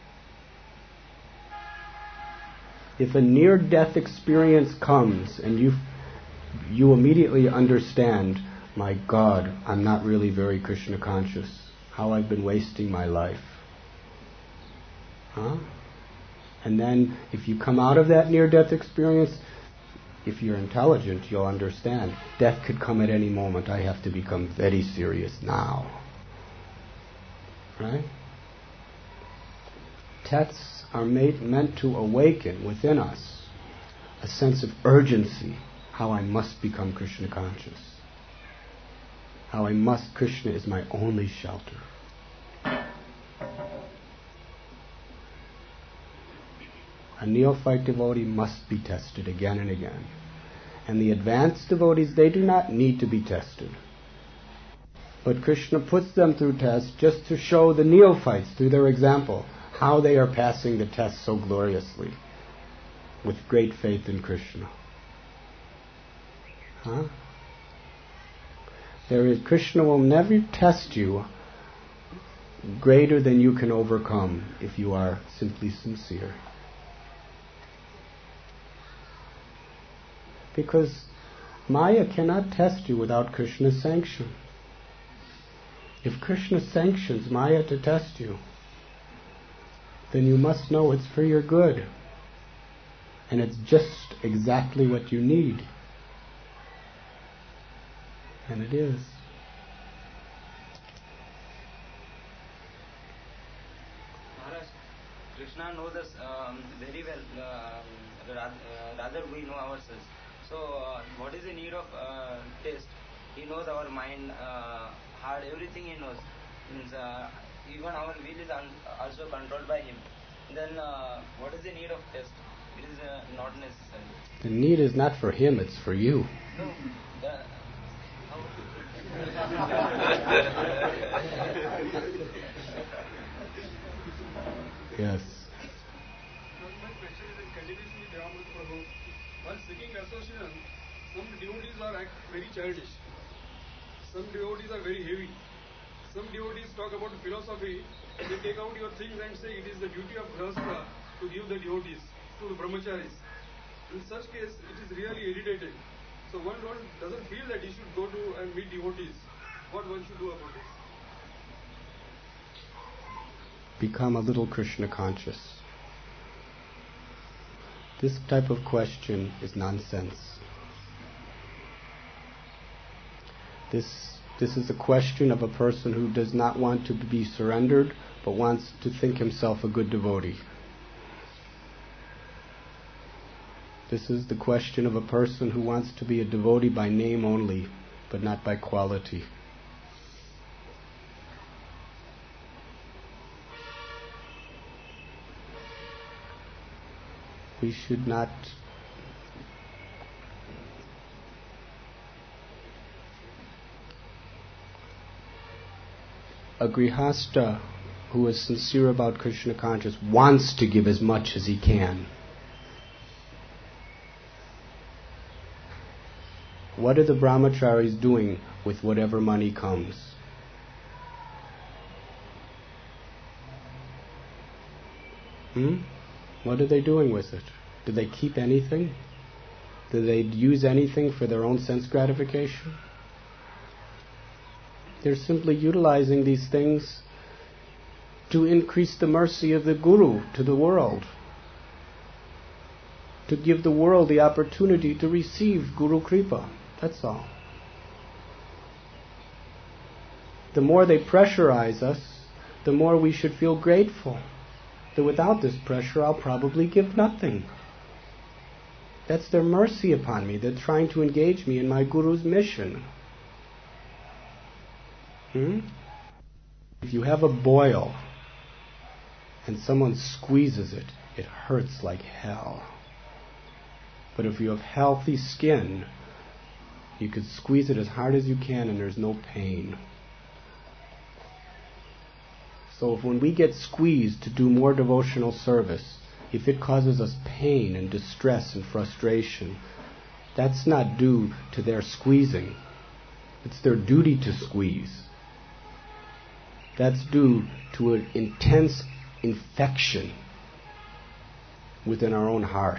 If a near-death experience comes and you immediately understand, my God, I'm not really very Krishna conscious. How I've been wasting my life. And then if you come out of that near-death experience, if you're intelligent, you'll understand. Death could come at any moment. I have to become very serious now. Right? Tests are meant to awaken within us a sense of urgency. How I must become Krishna conscious. How Krishna is my only shelter. A neophyte devotee must be tested again and again. And the advanced devotees, they do not need to be tested. But Krishna puts them through tests just to show the neophytes, through their example, how they are passing the test so gloriously, with great faith in Krishna. Krishna will never test you greater than you can overcome if you are simply sincere. Because Maya cannot test you without Krishna's sanction. If Krishna sanctions Maya to test you, then you must know it's for your good. And it's just exactly what you need. And it is. Maharaj, Krishna knows us very well, rather we know ourselves. So what is the need of test? He knows our mind, heart, everything he knows. Means, even our will is also controlled by him. Then what is the need of test? It is not necessary. The need is not for him, it's for you. No. Yes. My question is in continuation with Devamrita Prabhu. While seeking association, some devotees are very childish. Some devotees are very heavy. Some devotees talk about philosophy. They take out your things and say it is the duty of Grahastha to give the devotees, to the brahmacharis. In such case, it is really irritating. So one doesn't feel that he should go to and meet devotees. What one should do about this? Become a little Krishna conscious. This type of question is nonsense. This is a question of a person who does not want to be surrendered, but wants to think himself a good devotee. This is the question of a person who wants to be a devotee by name only, but not by quality. We should not a grihasta who is sincere about Krishna consciousness wants to give as much as he can. What are the brahmacharis doing with whatever money comes? What are they doing with it? Do they keep anything? Do they use anything for their own sense gratification? They're simply utilizing these things to increase the mercy of the Guru to the world. To give the world the opportunity to receive Guru Kripa. That's all. The more they pressurize us, the more we should feel grateful. that without this pressure I'll probably give nothing. That's their mercy upon me. They're trying to engage me in my Guru's mission. If you have a boil and someone squeezes it, it hurts like hell. But if you have healthy skin, you could squeeze it as hard as you can and there's no pain. So if when we get squeezed to do more devotional service, if it causes us pain and distress and frustration, that's not due to their squeezing. It's their duty to squeeze. That's due to an intense infection within our own heart.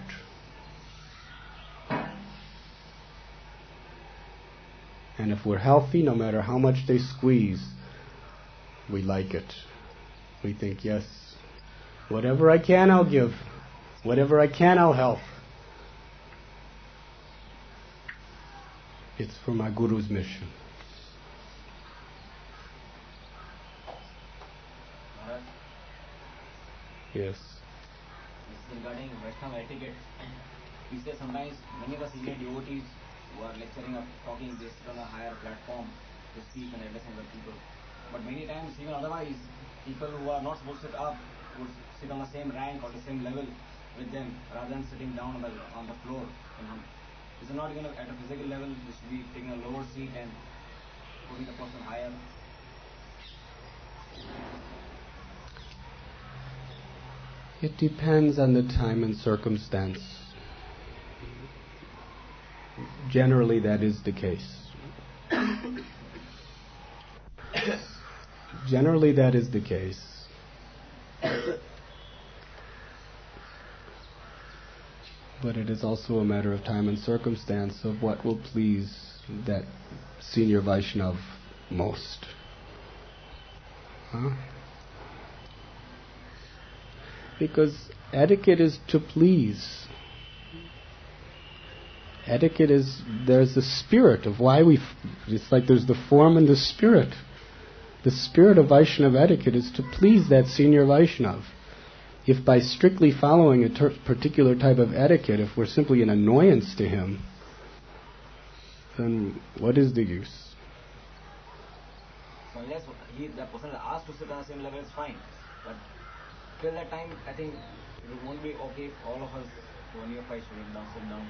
And if we're healthy, no matter how much they squeeze, we like it. We think, yes, whatever I can, I'll give. Whatever I can, I'll help. It's for my Guru's mission. Yes. Regarding Vaishnava etiquette, we say sometimes many of the senior devotees who are lecturing or talking, they sit on a higher platform to speak and address other people. But many times, even otherwise, people who are not supposed to sit up would sit on the same rank or the same level with them rather than sitting down on the floor. Is it not even at a physical level, they should be taking a lower seat and putting the person higher? It depends on the time and circumstance. Generally, that is the case. Generally, that is the case. But it is also a matter of time and circumstance of what will please that senior Vaishnav most. Because etiquette is to please. Etiquette is, there's the spirit of why it's like there's the form and the spirit. The spirit of Vaishnava etiquette is to please that senior Vaishnav. If by strictly following a particular type of etiquette, if we're simply an annoyance to him, then what is the use? So unless the person is asked to sit on the same level, it's fine. But till that time, I think it won't be okay if all of us, one year five, should sit down.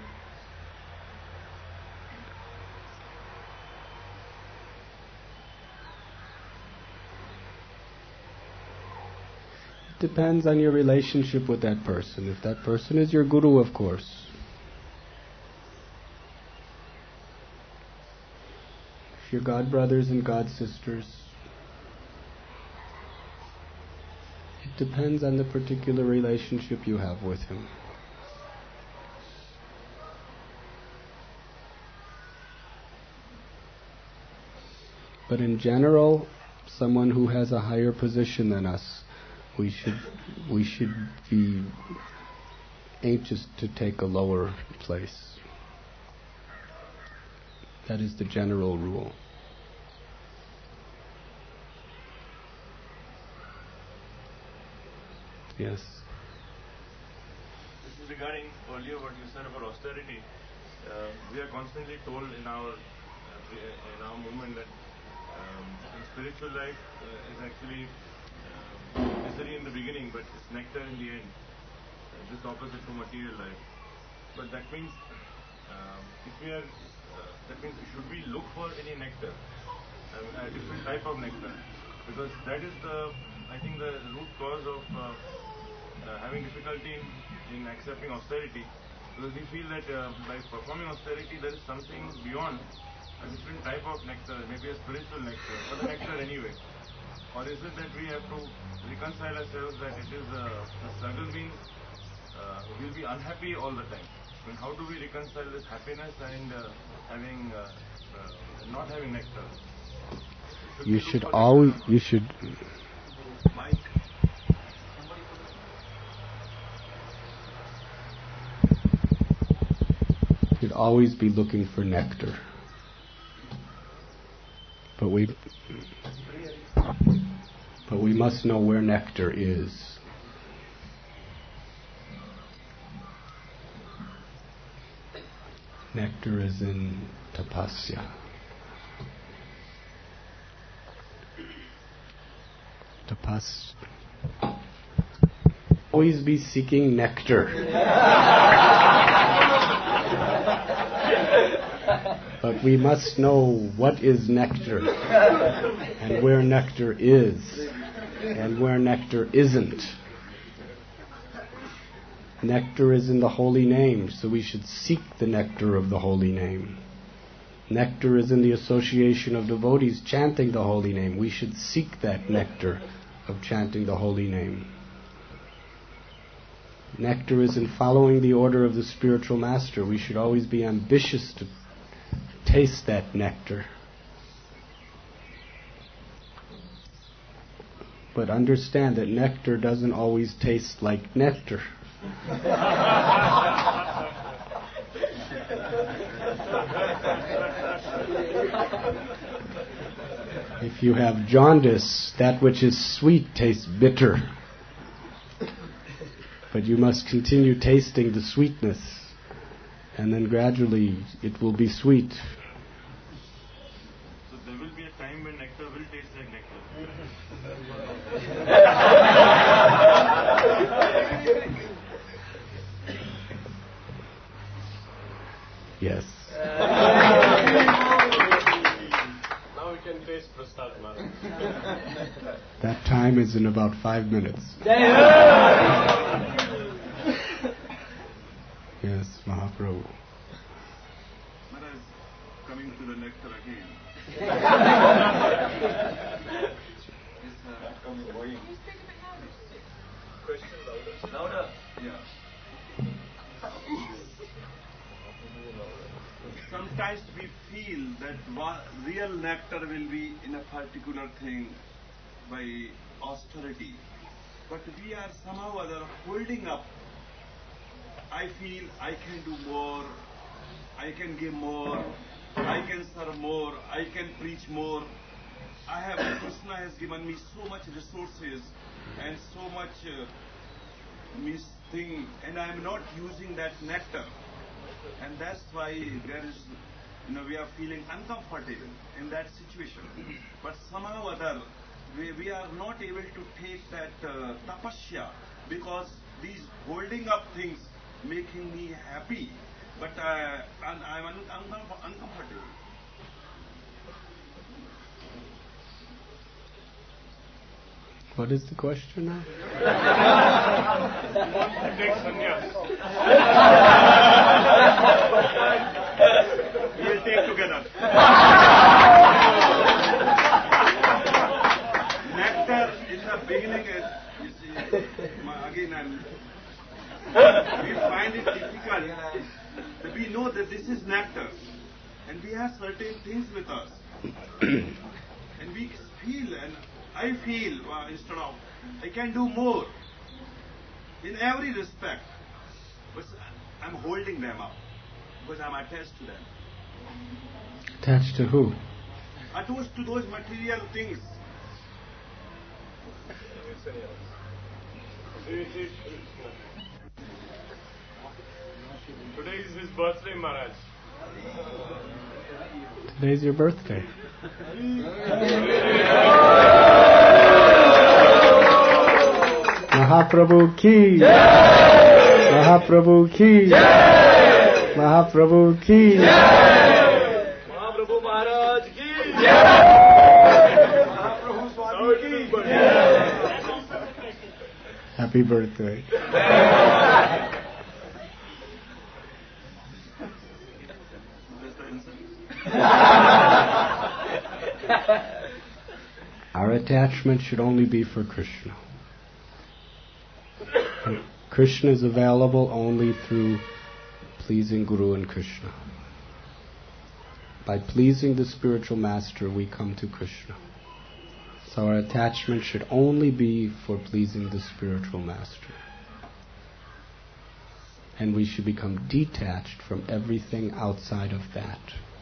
Depends on your relationship with that person. If that person is your guru, of course. If you're God brothers and God sisters, it depends on the particular relationship you have with him. But in general, someone who has a higher position than us, we should be anxious to take a lower place. That is the general rule. Yes. This is regarding earlier what you said about austerity. We are constantly told in our movement that spiritual life is actually necessary in the beginning, but it's nectar in the end. Just opposite to material life. But that means, should we look for any nectar, a different type of nectar? Because that is I think the root cause of having difficulty in accepting austerity. Because we feel that by performing austerity, there is something beyond, a different type of nectar, maybe a spiritual nectar, but a nectar anyway. Or is it that we have to reconcile ourselves that it is the struggle means we'll be unhappy all the time? I mean, how do we reconcile this happiness and having not having nectar? You should always be looking for nectar. But we must know where nectar is. Nectar is in tapasya. Always be seeking nectar. But we must know what is nectar and where nectar is and where nectar isn't. Nectar is in the holy name, so we should seek the nectar of the holy name. Nectar is in the association of devotees chanting the holy name. We should seek that nectar of chanting the holy name. Nectar is in following the order of the spiritual master. We should always be ambitious to taste that nectar. But understand that nectar doesn't always taste like nectar. If you have jaundice, that which is sweet tastes bitter. But you must continue tasting the sweetness, and then gradually it will be sweet. So there will be a time when nectar will taste like nectar. Yes. Now we can taste Prasad Maharaj. That time is in about 5 minutes. Yes, Mahaprabhu. Maharaj, coming to the nectar again. Question louder. Yeah. Sometimes we feel that real nectar will be in a particular thing by austerity. But we are somehow or other holding up. I feel I can do more, I can give more, I can serve more, I can preach more. Krishna has given me so much resources and so much thing, and I am not using that nectar. And that's why there is, we are feeling uncomfortable in that situation. But somehow or other, we are not able to take that tapasya, because these holding up things making me happy, but I'm uncomfortable. What is the question now? Want to take sannyas. We'll take together. Nectar in the beginning is again we find it difficult. We know that this is nectar, and we have certain things with us, and we feel, and I feel instead of I can do more in every respect, but I'm holding them up because I'm attached to them. Attached to who? Attached to those material things. Today is his birthday, Maharaj. Today's your birthday. Mahaprabhu ki Jai! Mahaprabhu ki Jai! Mahaprabhu ki Jai! Mahaprabhu Maharaj ki Jai! Mahaprabhu Swami ki Jai! Happy birthday. Our attachment should only be for Krishna. And Krishna is available only through pleasing Guru and Krishna. By pleasing the spiritual master, we come to Krishna. So our attachment should only be for pleasing the spiritual master. And we should become detached from everything outside of that.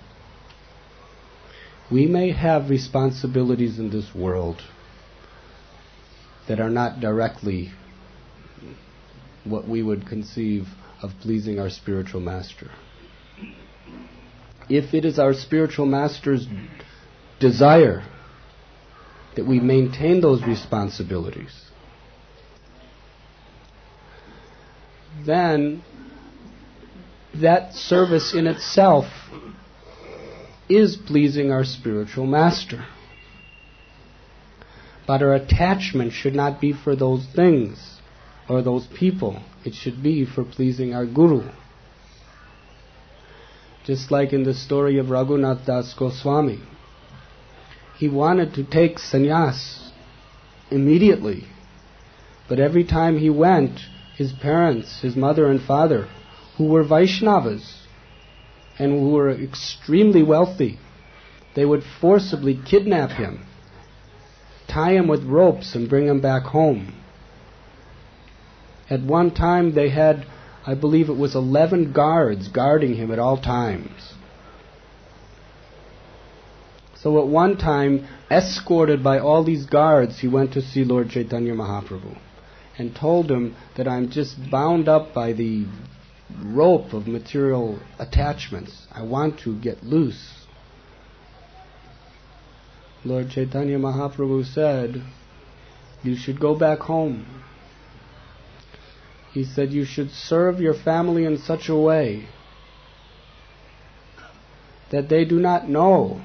We may have responsibilities in this world that are not directly what we would conceive of pleasing our spiritual master. if it is our spiritual master's desire that we maintain those responsibilities, then that service in itself is pleasing our spiritual master. But our attachment should not be for those things or those people. It should be for pleasing our Guru. Just like in the story of Raghunath Das Goswami. He wanted to take sannyas immediately. But every time he went, his parents, his mother and father, who were Vaishnavas and who were extremely wealthy, they would forcibly kidnap him, tie him with ropes and bring him back home. At one time they had, I believe it was 11 guards guarding him at all times. So at one time, escorted by all these guards, he went to see Lord Chaitanya Mahaprabhu and told him that I'm just bound up by the rope of material attachments. I want to get loose. Lord Chaitanya Mahaprabhu said, you should go back home. He said, you should serve your family in such a way that they do not know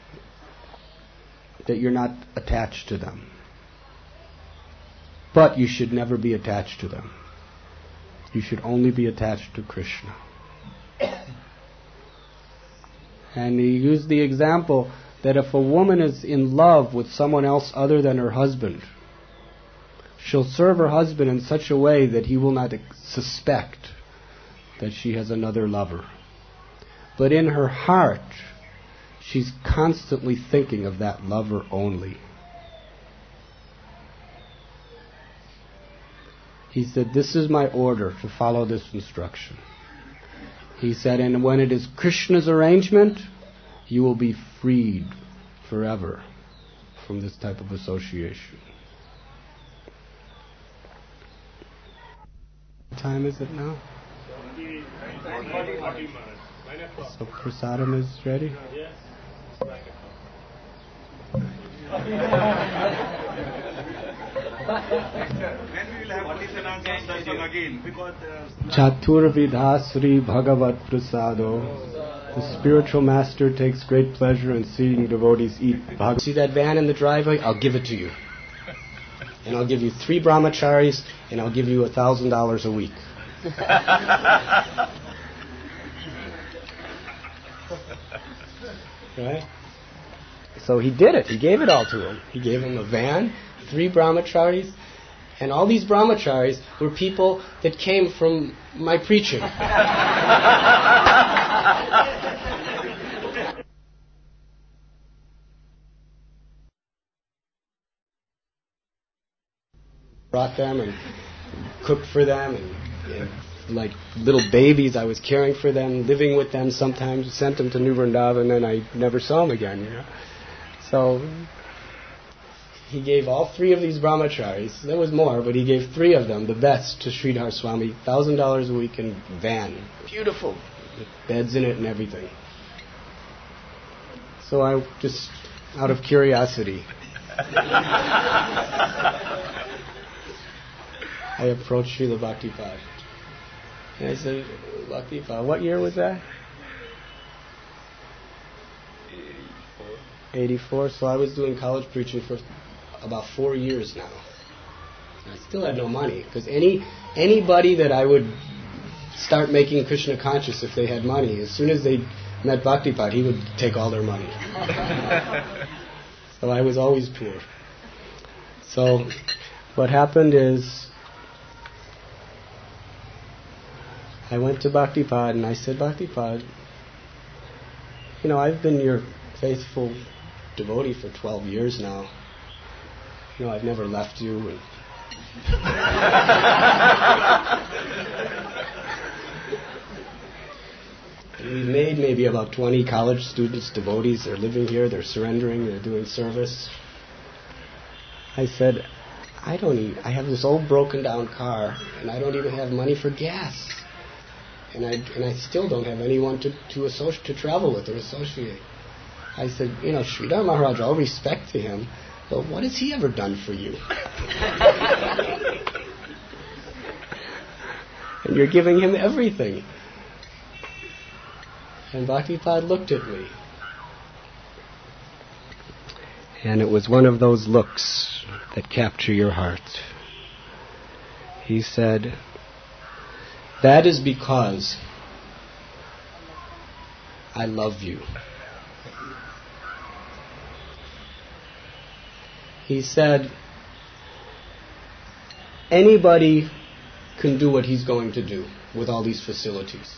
that you're not attached to them. But you should never be attached to them. You should only be attached to Krishna. And he used the example that if a woman is in love with someone else other than her husband, she'll serve her husband in such a way that he will not suspect that she has another lover. But in her heart, she's constantly thinking of that lover only. He said, this is my order to follow this instruction. He said, and when it is Krishna's arrangement, you will be freed forever from this type of association. What time is it now? So prasadam is ready? Yes. When we will have Bhakti-Siddhanta darshan again? Because Chaturvidhasri Bhagavat Prasado. The spiritual master takes great pleasure in seeing devotees eat bhagavat. See that van in the driveway? I'll give it to you. And I'll give you 3 brahmacharis, and I'll give you $1,000 a week. Right? So he did it. He gave it all to him. He gave him a van, 3 brahmacharis, and all these brahmacharis were people that came from my preaching. Brought them and cooked for them, and like little babies, I was caring for them, living with them sometimes, sent them to New Vrindavan, and I never saw them again, you know. So he gave all 3 of these brahmacharis, there was more, but he gave 3 of them, the best, to Sridhar Swami, $1,000 a week in van. Beautiful, with beds in it and everything. So I just, out of curiosity, I approached Srila Bhaktipad. And I said, Bhaktipad, what year was that? 84. So I was doing college preaching for about 4 years now. I still had no money, because anybody that I would start making Krishna conscious if they had money, as soon as they met Bhaktipad, he would take all their money. So I was always poor. So what happened is, I went to Bhaktipad and I said, Bhaktipad, you know, I've been your faithful devotee for 12 years now. You know, I've never left you. And we've made maybe about 20 college students devotees. They're living here, they're surrendering, they're doing service. I said, I have this old broken down car and I don't even have money for gas. And I still don't have anyone to travel with or associate. I said, Sridhar Maharaj, all respect to him, but what has he ever done for you? And you're giving him everything. And Bhaktipad looked at me. And it was one of those looks that capture your heart. He said, that is because I love you. He said, anybody can do what he's going to do with all these facilities.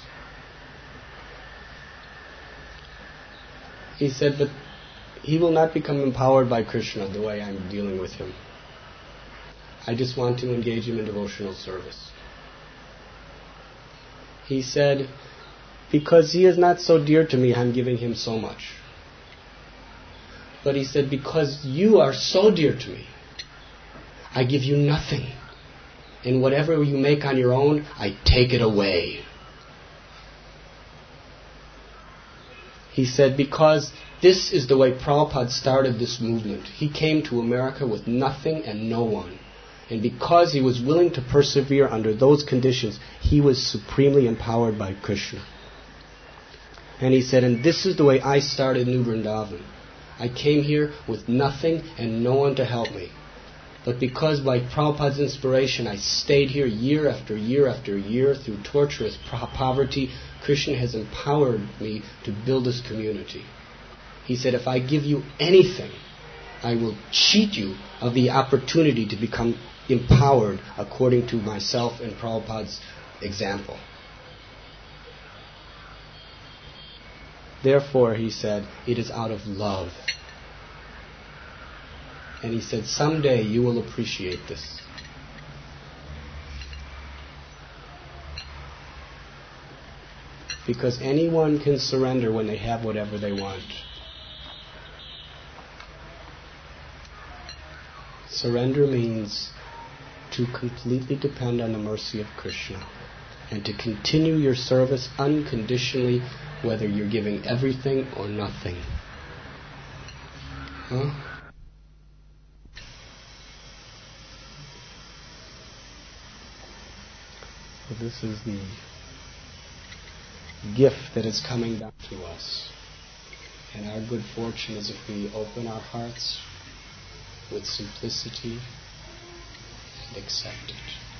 He said, but he will not become empowered by Krishna the way I'm dealing with him. I just want to engage him in devotional service. He said, because he is not so dear to me, I'm giving him so much. But he said, because you are so dear to me, I give you nothing. And whatever you make on your own, I take it away. He said, because this is the way Prabhupada started this movement. He came to America with nothing and no one. And because he was willing to persevere under those conditions, he was supremely empowered by Krishna. And he said, and this is the way I started New Vrindavan. I came here with nothing and no one to help me. But because by Prabhupada's inspiration I stayed here year after year after year through torturous poverty, Krishna has empowered me to build this community. He said, if I give you anything, I will cheat you of the opportunity to become empowered according to myself and Prabhupada's example. Therefore, he said, it is out of love. And he said, someday you will appreciate this. Because anyone can surrender when they have whatever they want. Surrender means to completely depend on the mercy of Krishna and to continue your service unconditionally, whether you're giving everything or nothing. Huh? So this is the gift that is coming down to us. And our good fortune is if we open our hearts with simplicity and accept it.